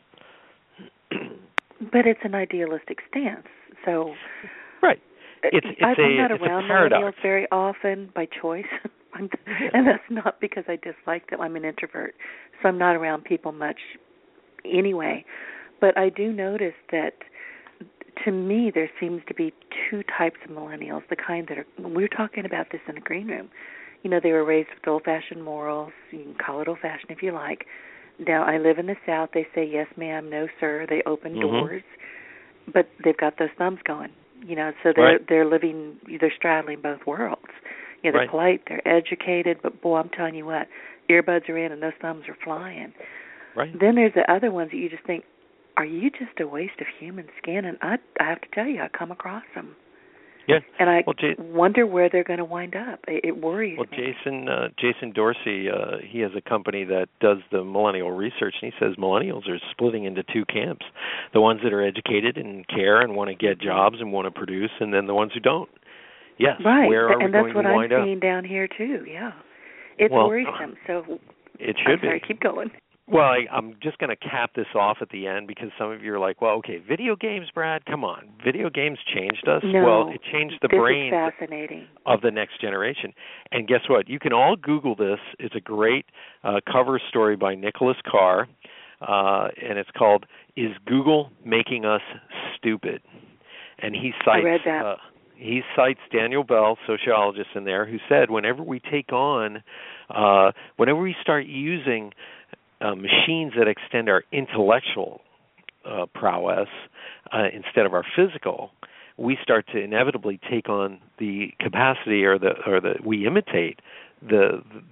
But it's an idealistic stance. So right. It's, it's I'm a, not it's around a paradox. millennials very often by choice. I'm, and that's not because I dislike them. I'm an introvert, so I'm not around people much anyway. But I do notice that, to me, there seems to be two types of millennials, the kind that are, we were talking about this in the green room, you know, they were raised with old-fashioned morals. You can call it old-fashioned if you like. Now, I live in the South. They say, yes, ma'am, no, sir. They open mm-hmm. doors. But they've got those thumbs going, you know, so they're, right. they're living, they're straddling both worlds. You know, they're right. polite, they're educated, but, boy, I'm telling you what, earbuds are in and those thumbs are flying. Right. Then there's the other ones that you just think, are you just a waste of human skin? And I, I have to tell you, I come across them. Yeah. And I well, J- wonder where they're going to wind up. It, it worries well, me. Well, Jason uh, Jason Dorsey, uh, he has a company that does the millennial research, and he says millennials are splitting into two camps: the ones that are educated and care and want to get jobs and want to produce, and then the ones who don't. Yes. Right. Where are and we that's going what to I'm wind up? seeing down here too. Yeah. It's well, worrisome. So it should I'm sorry, be. keep going. Well, I, I'm just going to cap this off at the end because some of you are like, well, okay, video games, Brad, come on. Video games changed us. No, well, it changed the this brain is fascinating. of the next generation. And guess what? You can all Google this. It's a great uh, cover story by Nicholas Carr, uh, and it's called, Is Google Making Us Stupid? And he cites... I read that. Uh, He cites Daniel Bell, sociologist in there, who said whenever we take on, uh, whenever we start using uh, machines that extend our intellectual uh, prowess uh, instead of our physical, we start to inevitably take on the capacity, or the or the we imitate the these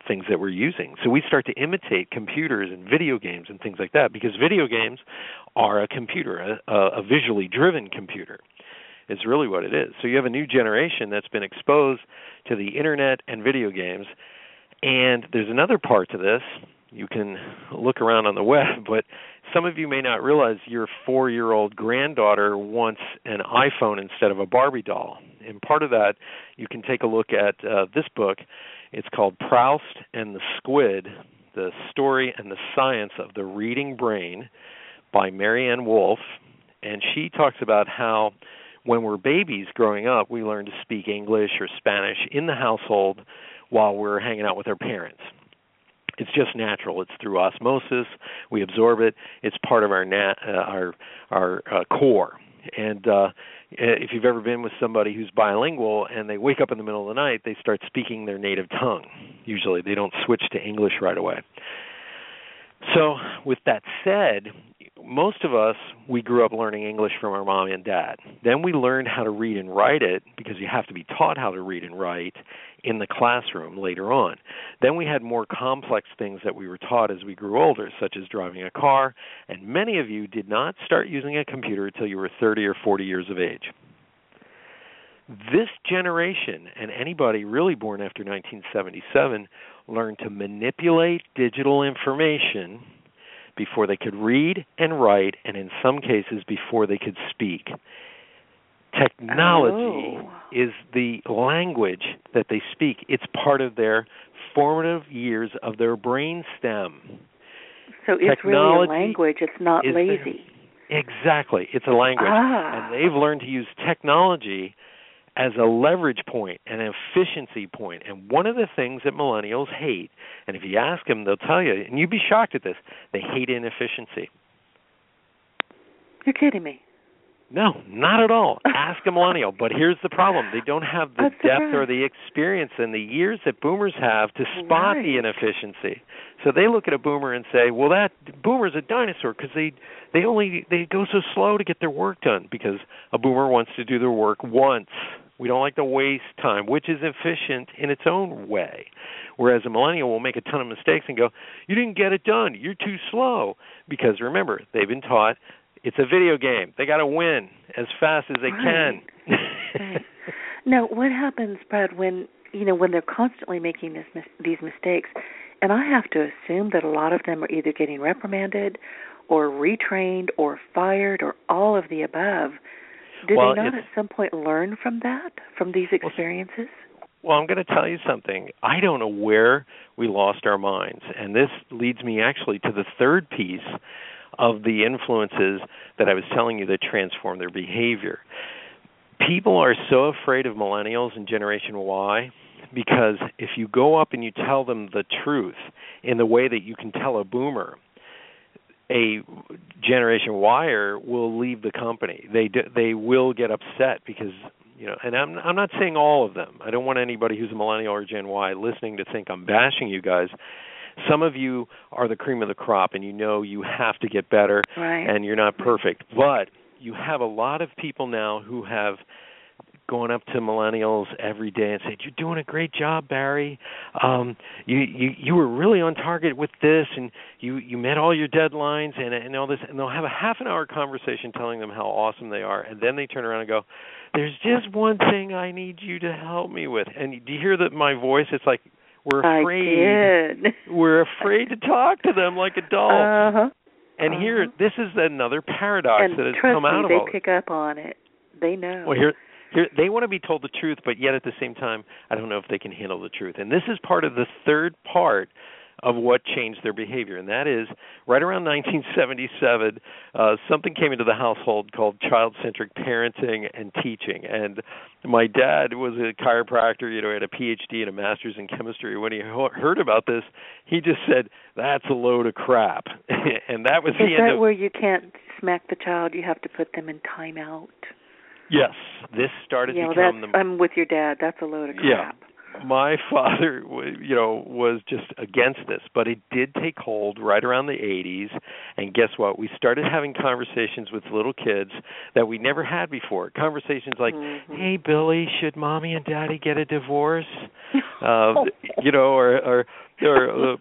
things that we're using. So we start to imitate computers and video games and things like that, because video games are a computer, a, a visually driven computer. It's really what it is. So you have a new generation that's been exposed to the internet and video games. And there's another part to this. You can look around on the web, but some of you may not realize your four-year-old granddaughter wants an iPhone instead of a Barbie doll. And part of that, you can take a look at uh, this book. It's called Proust and the Squid, The Story and the Science of the Reading Brain by Marianne Wolf. And she talks about how when we're babies growing up, we learn to speak English or Spanish in the household while we're hanging out with our parents. It's just natural. It's through osmosis. We absorb it. It's part of our nat, uh, our our uh, core. And uh, if you've ever been with somebody who's bilingual and they wake up in the middle of the night, they start speaking their native tongue. Usually they don't switch to English right away. So with that said, most of us, we grew up learning English from our mom and dad. Then we learned how to read and write it, because you have to be taught how to read and write in the classroom later on. Then we had more complex things that we were taught as we grew older, such as driving a car, and many of you did not start using a computer until you were thirty or forty years of age. This generation, and anybody really born after nineteen seventy-seven, learned to manipulate digital information before they could read and write, and in some cases before they could speak. Technology oh. is the language that they speak. It's part of their formative years of their brain stem. So it's really a language. It's not lazy. Their, exactly. It's a language. Ah. And they've learned to use technology as a leverage point, an efficiency point. And one of the things that millennials hate, and if you ask them, they'll tell you, and you'd be shocked at this, they hate inefficiency. You're kidding me. No, not at all. Ask a millennial. But here's the problem. They don't have the That's depth right. or the experience and the years that boomers have to spot right. the inefficiency. So they look at a boomer and say, well, that boomer's a dinosaur because they, they only they go so slow to get their work done, because a boomer wants to do their work once. We don't like to waste time, which is efficient in its own way. Whereas a millennial will make a ton of mistakes and go, you didn't get it done. You're too slow. Because remember, they've been taught it's a video game. They got to win as fast as they right. can. right. Now, what happens, Brad, when you know when they're constantly making this, these mistakes? And I have to assume that a lot of them are either getting reprimanded, or retrained, or fired, or all of the above. Did well, they not at some point learn from that, from these experiences? Well, I'm going to tell you something. I don't know where we lost our minds. And this leads me actually to the third piece of the influences that I was telling you that transform their behavior. People are so afraid of millennials and Generation Y because if you go up and you tell them the truth in the way that you can tell a boomer, a Generation Y-er will leave the company. They do, they will get upset because, you know, and I'm I'm not saying all of them. I don't want anybody who's a millennial or Gen Y listening to think I'm bashing you guys. Some of you are the cream of the crop, and you know you have to get better, right. and you're not perfect. But you have a lot of people now who have gone up to millennials every day and said, "You're doing a great job, Barry. Um, you, you you were really on target with this, and you, you met all your deadlines, and and all this." And they'll have a half an hour conversation telling them how awesome they are, and then they turn around and go, "There's just one thing I need you to help me with." And do you hear that my voice? It's like we're afraid. I did. We're afraid to talk to them like adults. Uh-huh. And uh-huh. here, this is another paradox and that has trust come out me, of they all pick up on it. They know. Well, here, here, they want to be told the truth, but yet at the same time, I don't know if they can handle the truth. And this is part of the third part of what changed their behavior, and that is right around nineteen seventy-seven, uh, something came into the household called child-centric parenting and teaching. And my dad was a chiropractor, you know, he had a P H D and a master's in chemistry. When he heard about this, he just said, "That's a load of crap." And that was is the end that of... where you can't smack the child? You have to put them in timeout. Yes, this started you know, to become that's, the... I'm with your dad. That's a load of crap. Yeah. my father, you know, was just against this, but it did take hold right around the eighties. And guess what? We started having conversations with little kids that we never had before. Conversations like, mm-hmm. "Hey, Billy, should mommy and daddy get a divorce?" uh, you know, or or, or uh,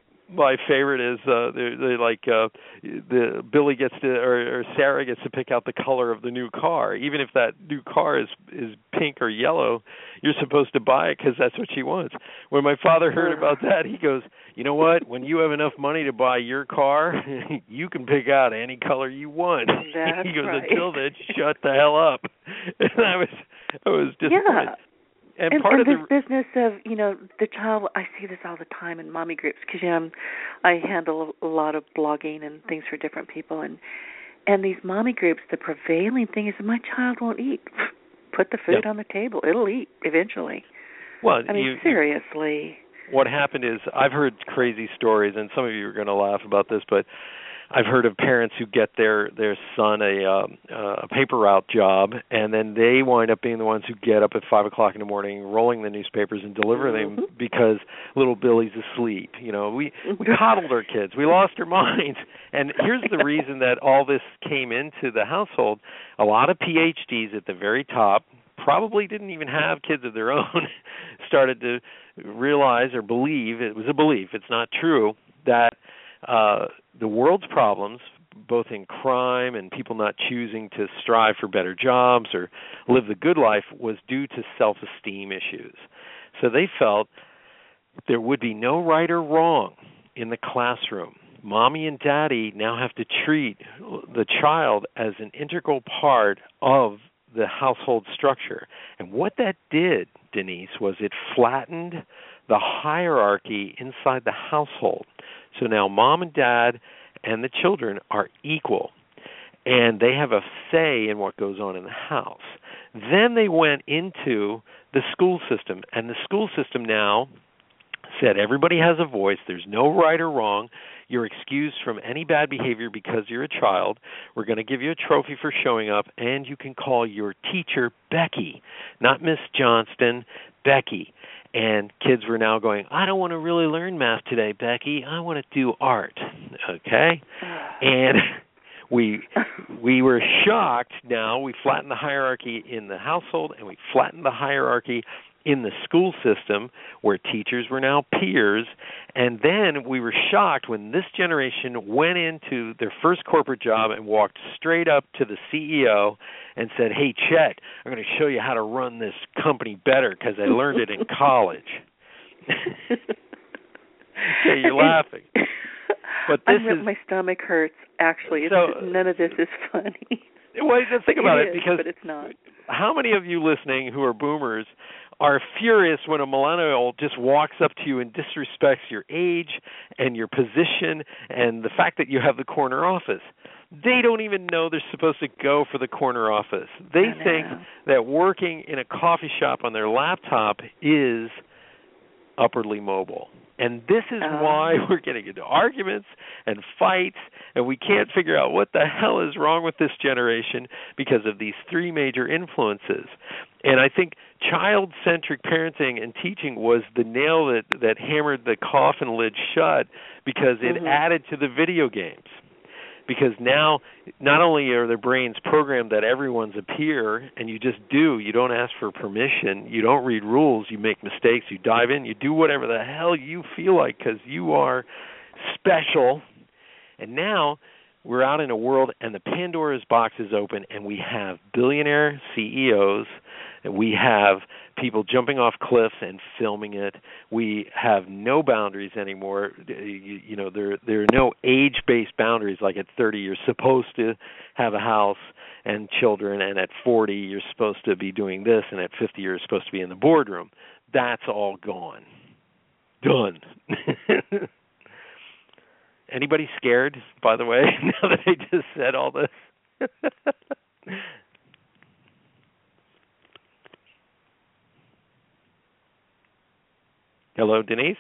my favorite is uh, they're, they're like uh, the Billy gets to or, or Sarah gets to pick out the color of the new car, even if that new car is is pink or yellow. You're supposed to buy it because that's what she wants. When my father heard about that, he goes, "You know what? When you have enough money to buy your car, you can pick out any color you want." That's he goes, right. "Until then, shut the hell up." And I was I was disappointed. Yeah. And, and, part and of this the business of, you know, the child, I see this all the time in mommy groups because, you know, I handle a lot of blogging and things for different people. And, and these mommy groups, the prevailing thing is that my child won't eat. Put the food yeah. on the table. It'll eat eventually. Well, I mean, you, seriously. What happened is I've heard crazy stories, and some of you are going to laugh about this, but I've heard of parents who get their their son a um, uh, a paper route job, and then they wind up being the ones who get up at five o'clock in the morning, rolling the newspapers and delivering them because little Billy's asleep. You know, we we coddled our kids, we lost our minds, and here's the reason that all this came into the household. A lot of P H Ds at the very top probably didn't even have kids of their own, started to realize or believe, it was a belief, it's not true, that uh, the world's problems, both in crime and people not choosing to strive for better jobs or live the good life, was due to self-esteem issues. So they felt there would be no right or wrong in the classroom. Mommy and daddy now have to treat the child as an integral part of the household structure. And what that did, Denise, was it flattened the hierarchy inside the household. So now mom and dad and the children are equal, and they have a say in what goes on in the house. Then they went into the school system, and the school system now said everybody has a voice. There's no right or wrong. You're excused from any bad behavior because you're a child. We're going to give you a trophy for showing up, and you can call your teacher Becky, not Miss Johnston, Becky. And kids were now going, I don't want to really learn math today, Becky. I want to do art. Okay? And we we were shocked now. We flattened the hierarchy in the household, and we flattened the hierarchy in the school system where teachers were now peers. And then we were shocked when this generation went into their first corporate job and walked straight up to the C E O and said, hey, Chet, I'm going to show you how to run this company better because I learned it in college. Okay, you're laughing. But this I'm, is my stomach hurts, actually. It's, so, none of this is funny. Well, think about it, it, is, because but it's not. How many of you listening who are boomers are furious when a millennial just walks up to you and disrespects your age and your position and the fact that you have the corner office? They don't even know they're supposed to go for the corner office. They think that working in a coffee shop on their laptop is upwardly mobile. And this is um, why we're getting into arguments and fights, and we can't figure out what the hell is wrong with this generation because of these three major influences. And I think child-centric parenting and teaching was the nail that, that hammered the coffin lid shut because it mm-hmm. added to the video games. Because now, not only are their brains programmed that everyone's a peer, and you just do, you don't ask for permission, you don't read rules, you make mistakes, you dive in, you do whatever the hell you feel like because you are special. And now we're out in a world, and the Pandora's box is open, and we have billionaire C E Os, and we have people jumping off cliffs and filming it. We have no boundaries anymore. You, you know, there there are no age-based boundaries. Like at thirty, you're supposed to have a house and children, and at forty, you're supposed to be doing this, and at fifty, you're supposed to be in the boardroom. That's all gone. Done. Anybody scared, by the way, now that I just said all this? Hello, Denise?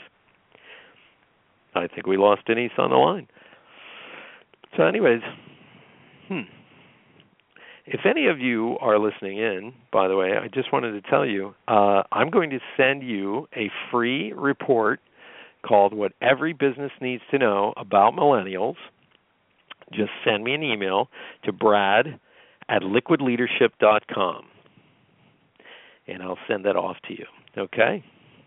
I think we lost Denise on the line. So anyways, hmm. if any of you are listening in, by the way, I just wanted to tell you, uh, I'm going to send you a free report called What Every Business Needs to Know About Millennials. Just send me an email to Brad at liquid leadership dot com, and I'll send that off to you, okay?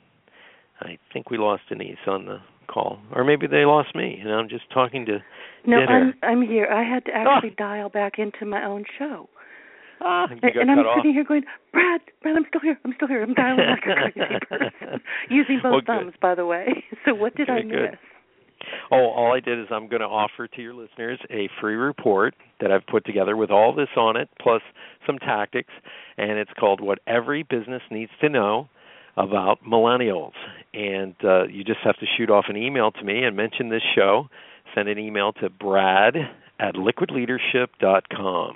I think we lost Denise on the call, or maybe they lost me, and I'm just talking to No, dinner. I'm I'm here. I had to actually ah. dial back into my own show. Ah, you and got and cut I'm off. sitting here going, Brad, Brad, I'm still here. I'm still here. I'm dialing like a crazy person, using both well, thumbs, good. by the way. So what did okay, I miss? Good. Oh, all I did is I'm going to offer to your listeners a free report that I've put together with all this on it, plus some tactics, and it's called What Every Business Needs to Know About Millennials. And uh, you just have to shoot off an email to me and mention this show. Send an email to Brad at liquid leadership dot com.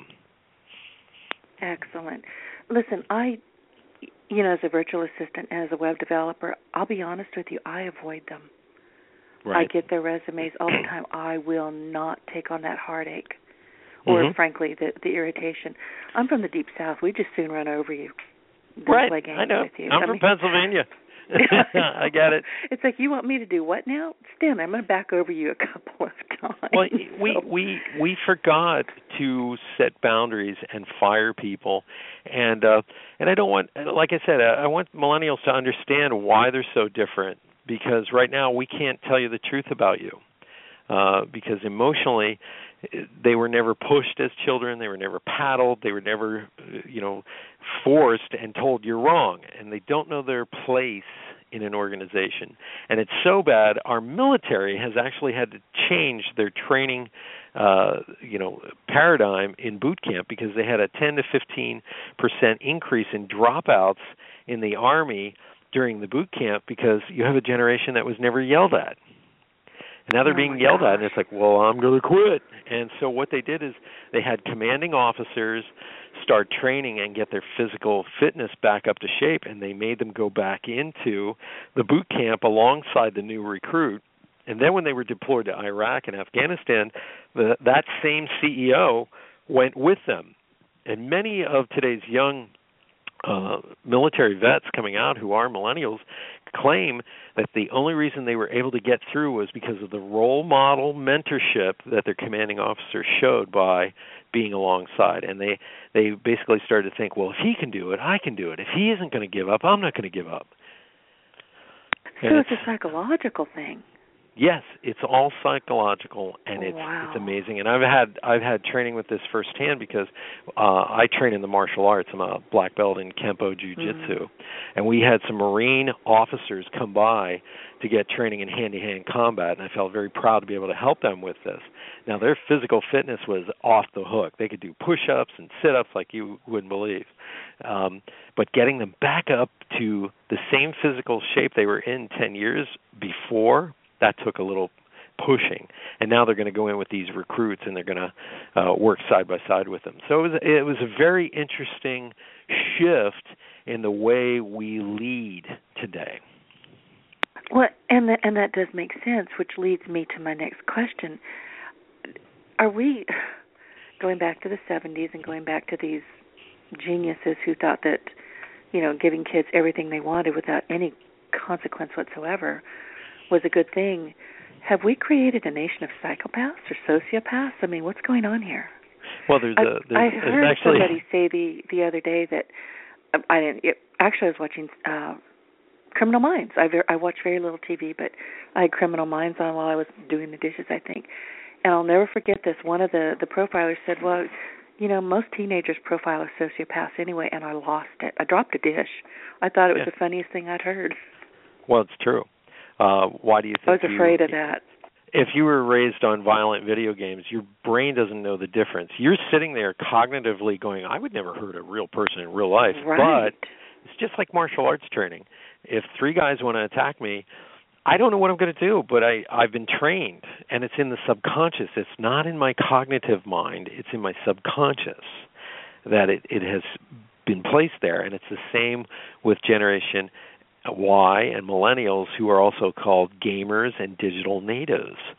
Excellent. Listen, I, you know, as a virtual assistant and as a web developer, I'll be honest with you, I avoid them. Right. I get their resumes all the time. I will not take on that heartache or, mm-hmm. frankly, the, the irritation. I'm from the Deep South. We just soon run over you. Right, play games I know. With you. I'm I from mean, Pennsylvania. I get it. It's like, you want me to do what now? Stand, I'm going to back over you a couple of times. Well, so. we we we forgot to set boundaries and fire people, and uh, and I don't want, like I said, I want millennials to understand why they're so different. Because right now we can't tell you the truth about you, uh, because emotionally they were never pushed as children, they were never paddled, they were never, you know, forced and told you're wrong, and they don't know their place in an organization. And it's so bad, our military has actually had to change their training, uh, you know, paradigm in boot camp because they had a ten to fifteen percent increase in dropouts in the Army during the boot camp because you have a generation that was never yelled at. And now they're oh being yelled gosh. at, and it's like, well, I'm going to quit. And so what they did is they had commanding officers start training and get their physical fitness back up to shape, and they made them go back into the boot camp alongside the new recruit. And then when they were deployed to Iraq and Afghanistan, the, that same C E O went with them. And many of today's young Uh, military vets coming out who are millennials claim that the only reason they were able to get through was because of the role model mentorship that their commanding officer showed by being alongside. And they, they basically started to think, well, if he can do it, I can do it. If he isn't going to give up, I'm not going to give up. So And it's, it's a psychological thing. Yes, it's all psychological, and it's wow. it's amazing. And I've had I've had training with this firsthand because uh, I train in the martial arts. I'm a black belt in Kempo Jiu-Jitsu, mm-hmm. and we had some Marine officers come by to get training in hand-to-hand combat, and I felt very proud to be able to help them with this. Now, their physical fitness was off the hook. They could do push-ups and sit-ups like you wouldn't believe. Um, but getting them back up to the same physical shape they were in ten years before, that took a little pushing, and now they're going to go in with these recruits, and they're going to uh, work side by side with them. So it was, it was a very interesting shift in the way we lead today. Well, and that, and that does make sense, which leads me to my next question. Are we, going back to the seventies and going back to these geniuses who thought that, you know, giving kids everything they wanted without any consequence whatsoever was a good thing, have we created a nation of psychopaths or sociopaths? I mean, what's going on here? Well, there's I, a there's, I there's heard actually somebody say the, the other day that um, I didn't. It, actually, I was watching uh, Criminal Minds. I ver- I watch very little T V, but I had Criminal Minds on while I was doing the dishes, I think. And I'll never forget this. One of the the profilers said, "Well, you know, most teenagers profile as sociopaths anyway," and I lost it. I dropped a dish. I thought it was yeah. the funniest thing I'd heard. Well, it's true. Uh, why do you think I was afraid you, of that. If you were raised on violent video games, your brain doesn't know the difference. You're sitting there cognitively going, I would never hurt a real person in real life. Right. But it's just like martial arts training. If three guys want to attack me, I don't know what I'm going to do, but I, I've been trained, and it's in the subconscious. It's not in my cognitive mind. It's in my subconscious that it, it has been placed there, and it's the same with Generation Y and millennials, who are also called gamers and digital natives.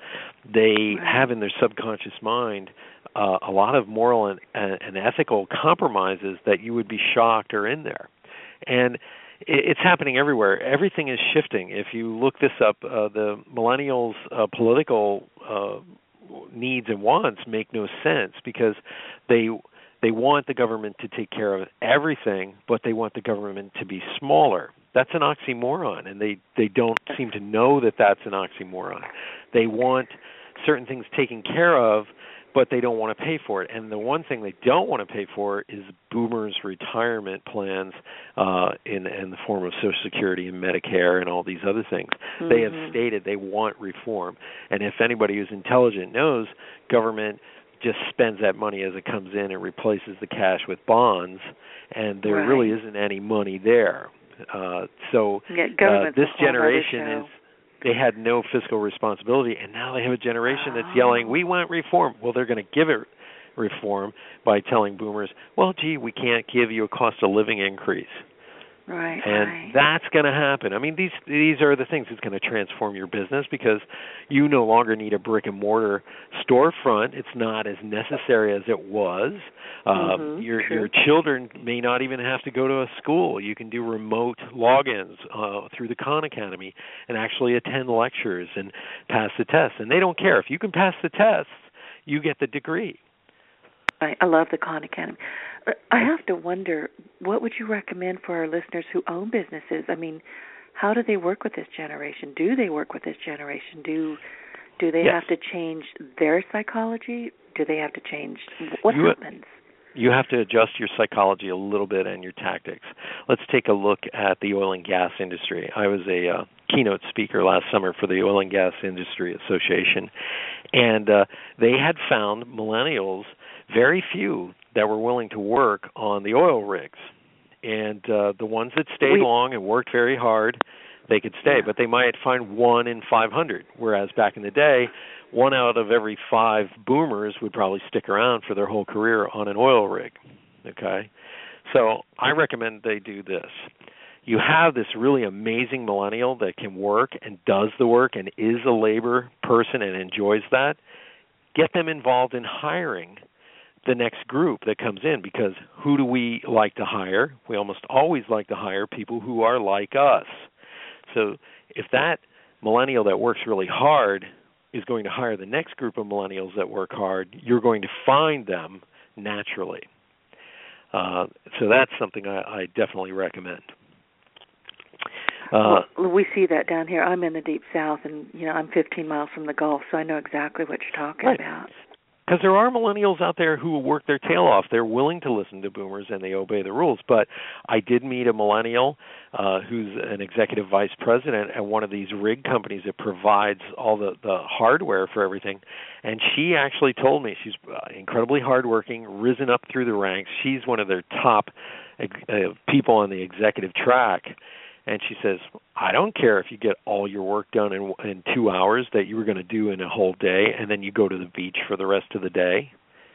they right. have in their subconscious mind uh, a lot of moral and, and ethical compromises that you would be shocked are in there. And it's happening everywhere. Everything is shifting. If you look this up, uh, the millennials' uh, political uh, needs and wants make no sense because they they want the government to take care of everything, but they want the government to be smaller. That's an oxymoron, and they, they don't seem to know that that's an oxymoron. They want certain things taken care of, but they don't want to pay for it. And the one thing they don't want to pay for is boomers' retirement plans uh, in, in the form of Social Security and Medicare and all these other things. Mm-hmm. They have stated they want reform. And if anybody who's intelligent knows, government just spends that money as it comes in and replaces the cash with bonds, and there right. really isn't any money there. Uh, so yeah, uh, this generation is, they had no fiscal responsibility, and now they have a generation that's yelling, we want reform. Well, they're going to give it reform by telling boomers, well, gee, we can't give you a cost of living increase. Right, and right. that's going to happen. I mean, these these are the things that's going to transform your business because you no longer need a brick and mortar storefront. It's not as necessary as it was. Mm-hmm, uh, your true. your children may not even have to go to a school. You can do remote logins uh, through the Khan Academy and actually attend lectures and pass the tests. And they don't care. If you can pass the tests, you get the degree. I, I love the Khan Academy. I have to wonder, what would you recommend for our listeners who own businesses? I mean, how do they work with this generation? Do they work with this generation? Do do they yes. have to change their psychology? Do they have to change? What you, happens? You have to adjust your psychology a little bit and your tactics. Let's take a look at the oil and gas industry. I was a uh, keynote speaker last summer for the Oil and Gas Industry Association, and uh, they had found millennials, very few that were willing to work on the oil rigs. And uh, the ones that stayed we, long and worked very hard, they could stay. Yeah. But they might find one in five hundred, whereas back in the day, one out of every five boomers would probably stick around for their whole career on an oil rig. Okay? So I recommend they do this. You have this really amazing millennial that can work and does the work and is a labor person and enjoys that. Get them involved in hiring the next group that comes in, because who do we like to hire? We almost always like to hire people who are like us. So if that millennial that works really hard is going to hire the next group of millennials that work hard, you're going to find them naturally. Uh, so that's something I, I definitely recommend. Uh, well, we see that down here. I'm in the Deep South, and you know I'm fifteen miles from the Gulf, so I know exactly what you're talking right. about. Because there are millennials out there who will work their tail off. They're willing to listen to boomers and they obey the rules. But I did meet a millennial uh, who's an executive vice president at one of these rig companies that provides all the, the hardware for everything. And she actually told me she's incredibly hardworking, risen up through the ranks. She's one of their top uh, people on the executive track. And she says, I don't care if you get all your work done in, in two hours that you were going to do in a whole day, and then you go to the beach for the rest of the day.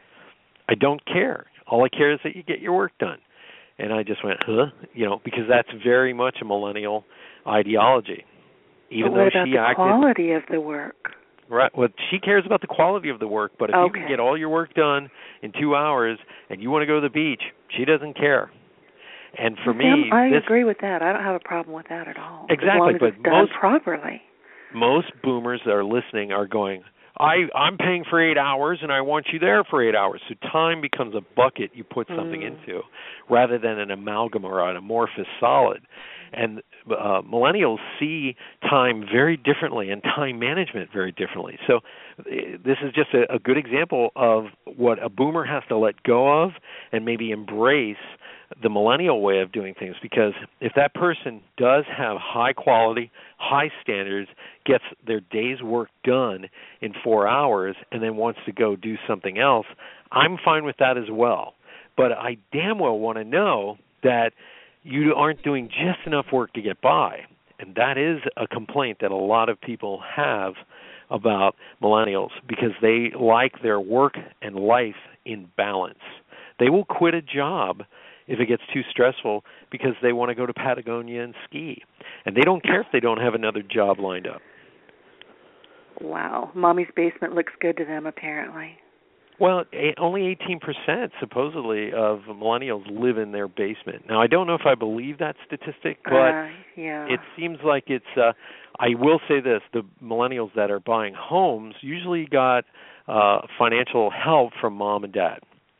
I don't care. All I care is that you get your work done. And I just went, huh? You know, because that's very much a millennial ideology. Even but though what about she the acted, quality of the work? Right. Well, she cares about the quality of the work, but if okay. you can get all your work done in two hours and you want to go to the beach, she doesn't care. And for me, I this, agree with that. I don't have a problem with that at all. Exactly, as long as but it's done most properly. Most boomers that are listening are going, I, I'm paying for eight hours and I want you there for eight hours. So time becomes a bucket you put something mm. into rather than an amalgam or an amorphous solid. And uh, millennials see time very differently and time management very differently. So uh, this is just a, a good example of what a boomer has to let go of and maybe embrace the millennial way of doing things, because if that person does have high quality, high standards, gets their day's work done in four hours and then wants to go do something else, I'm fine with that as well. But I damn well want to know that you aren't doing just enough work to get by. And that is a complaint that a lot of people have about millennials, because they like their work and life in balance. They will quit a job if it gets too stressful because they want to go to Patagonia and ski. And they don't care if they don't have another job lined up. Wow. Mommy's basement looks good to them, apparently. Well, a- only eighteen percent supposedly of millennials live in their basement. Now, I don't know if I believe that statistic, but uh, yeah. it seems like it's, uh, I will say this, the millennials that are buying homes usually got uh, financial help from mom and dad.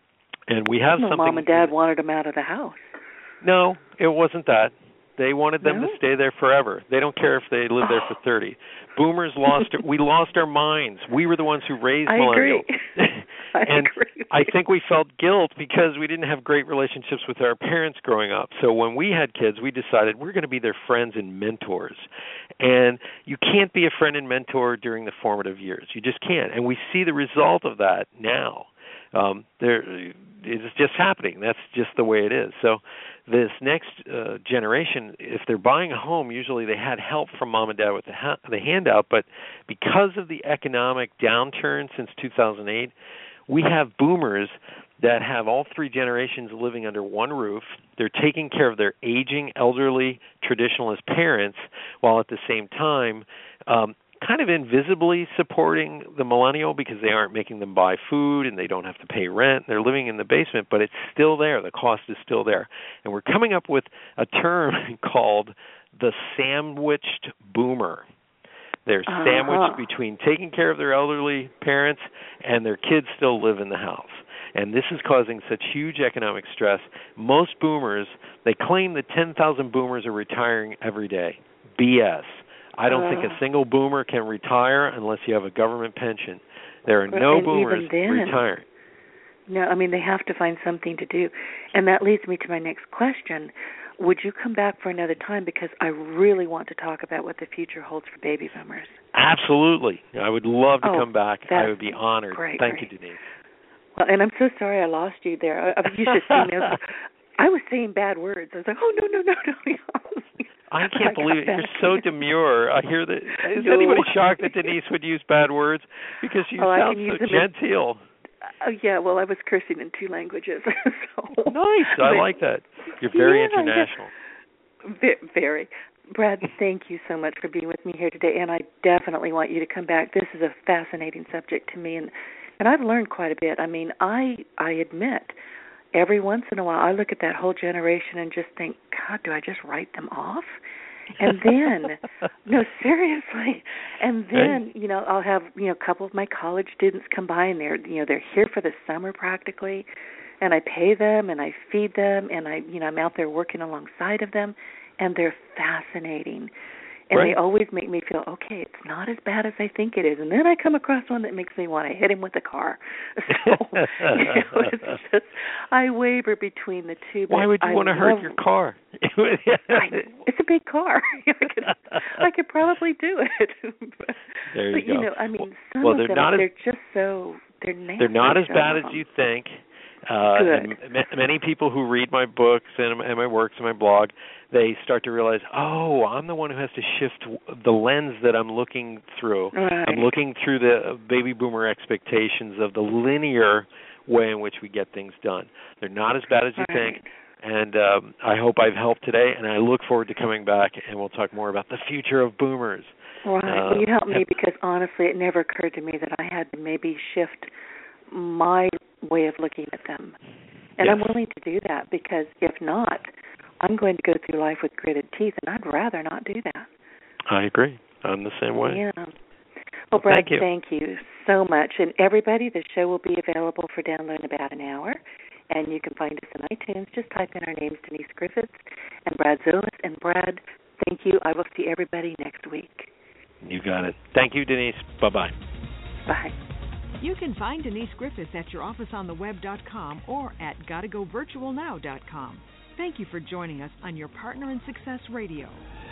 And we have no, something... Mom and Dad wanted them out of the house. No, it wasn't that. They wanted them no? to stay there forever. They don't care if they live there for thirty. Boomers lost, we lost our minds. We were the ones who raised I millennials. Agree. I and agree. I think we felt guilt because we didn't have great relationships with our parents growing up. So when we had kids, we decided we're going to be their friends and mentors. And you can't be a friend and mentor during the formative years. You just can't. And we see the result of that now. Um, there, it's just happening. That's just the way it is. So this next uh, generation, if they're buying a home, usually they had help from mom and dad with the, ha- the handout. But because of the economic downturn since two thousand eight, we have boomers that have all three generations living under one roof. They're taking care of their aging, elderly, traditionalist parents, while at the same time um, kind of invisibly supporting the millennial because they aren't making them buy food and they don't have to pay rent. They're living in the basement, but it's still there. The cost is still there. And we're coming up with a term called the sandwiched boomer. They're uh-huh. sandwiched between taking care of their elderly parents and their kids still live in the house. And this is causing such huge economic stress. Most boomers, they claim that ten thousand boomers are retiring every day. B S. I don't uh, think a single boomer can retire unless you have a government pension. There are no boomers then, retiring. No, I mean, they have to find something to do. And that leads me to my next question. Would you come back for another time? Because I really want to talk about what the future holds for baby boomers. Absolutely. I would love to oh, come back. I would be honored. Great, Thank great. you, Denise. Well, and I'm so sorry I lost you there. I, I, you should see me. I was saying bad words. I was like, oh, no, no, no, no. I can't I believe it. You're so demure. I hear that. Is no. anybody shocked that Denise would use bad words? Because you oh, sound so genteel. Oh, uh, yeah, well, I was cursing in two languages. so. Nice. I but, like that. You're very yeah, international. Yeah. Very. Brad, thank you so much for being with me here today, and I definitely want you to come back. This is a fascinating subject to me, and, and I've learned quite a bit. I mean, I I admit, every once in a while, I look at that whole generation and just think, God, do I just write them off? And then, no, seriously. And then, you know, I'll have, you know, a couple of my college students come by and they're, you know, they're here for the summer practically. And I pay them and I feed them and I, you know, I'm out there working alongside of them and they're fascinating. And right. they always make me feel, okay, it's not as bad as I think it is. And then I come across one that makes me want to hit him with a car. So, you know, it's just, I waver between the two. Why would you I want to love, hurt your car? I, it's a big car. I could, I could probably do it. but, there you but, go. you know, I mean, some well, of they're them, not they're as, just so, they're nasty. They're not as bad as them. you think. Uh, and m- many people who read my books and, and my works and my blog, they start to realize, oh, I'm the one who has to shift the lens that I'm looking through. Right. I'm looking through the baby boomer expectations of the linear way in which we get things done. They're not as bad as you right. think. And um, I hope I've helped today, and I look forward to coming back, and we'll talk more about the future of boomers. Right. Uh, well, you helped me because, honestly, it never occurred to me that I had to maybe shift my way of looking at them. And yes. I'm willing to do that because, if not, I'm going to go through life with gritted teeth, and I'd rather not do that. I agree. I'm the same way. Yeah. Well, Brad, thank you. thank you so much. And everybody, the show will be available for download in about an hour. And you can find us on iTunes. Just type in our names, Denise Griffiths and Brad Zolis. And Brad, thank you. I will see everybody next week. You got it. Thank you, Denise. Bye-bye. Bye. You can find Denise Griffiths at your office on the web dot com or at gotta go virtual now dot com. Thank you for joining us on Your Partner in Success Radio.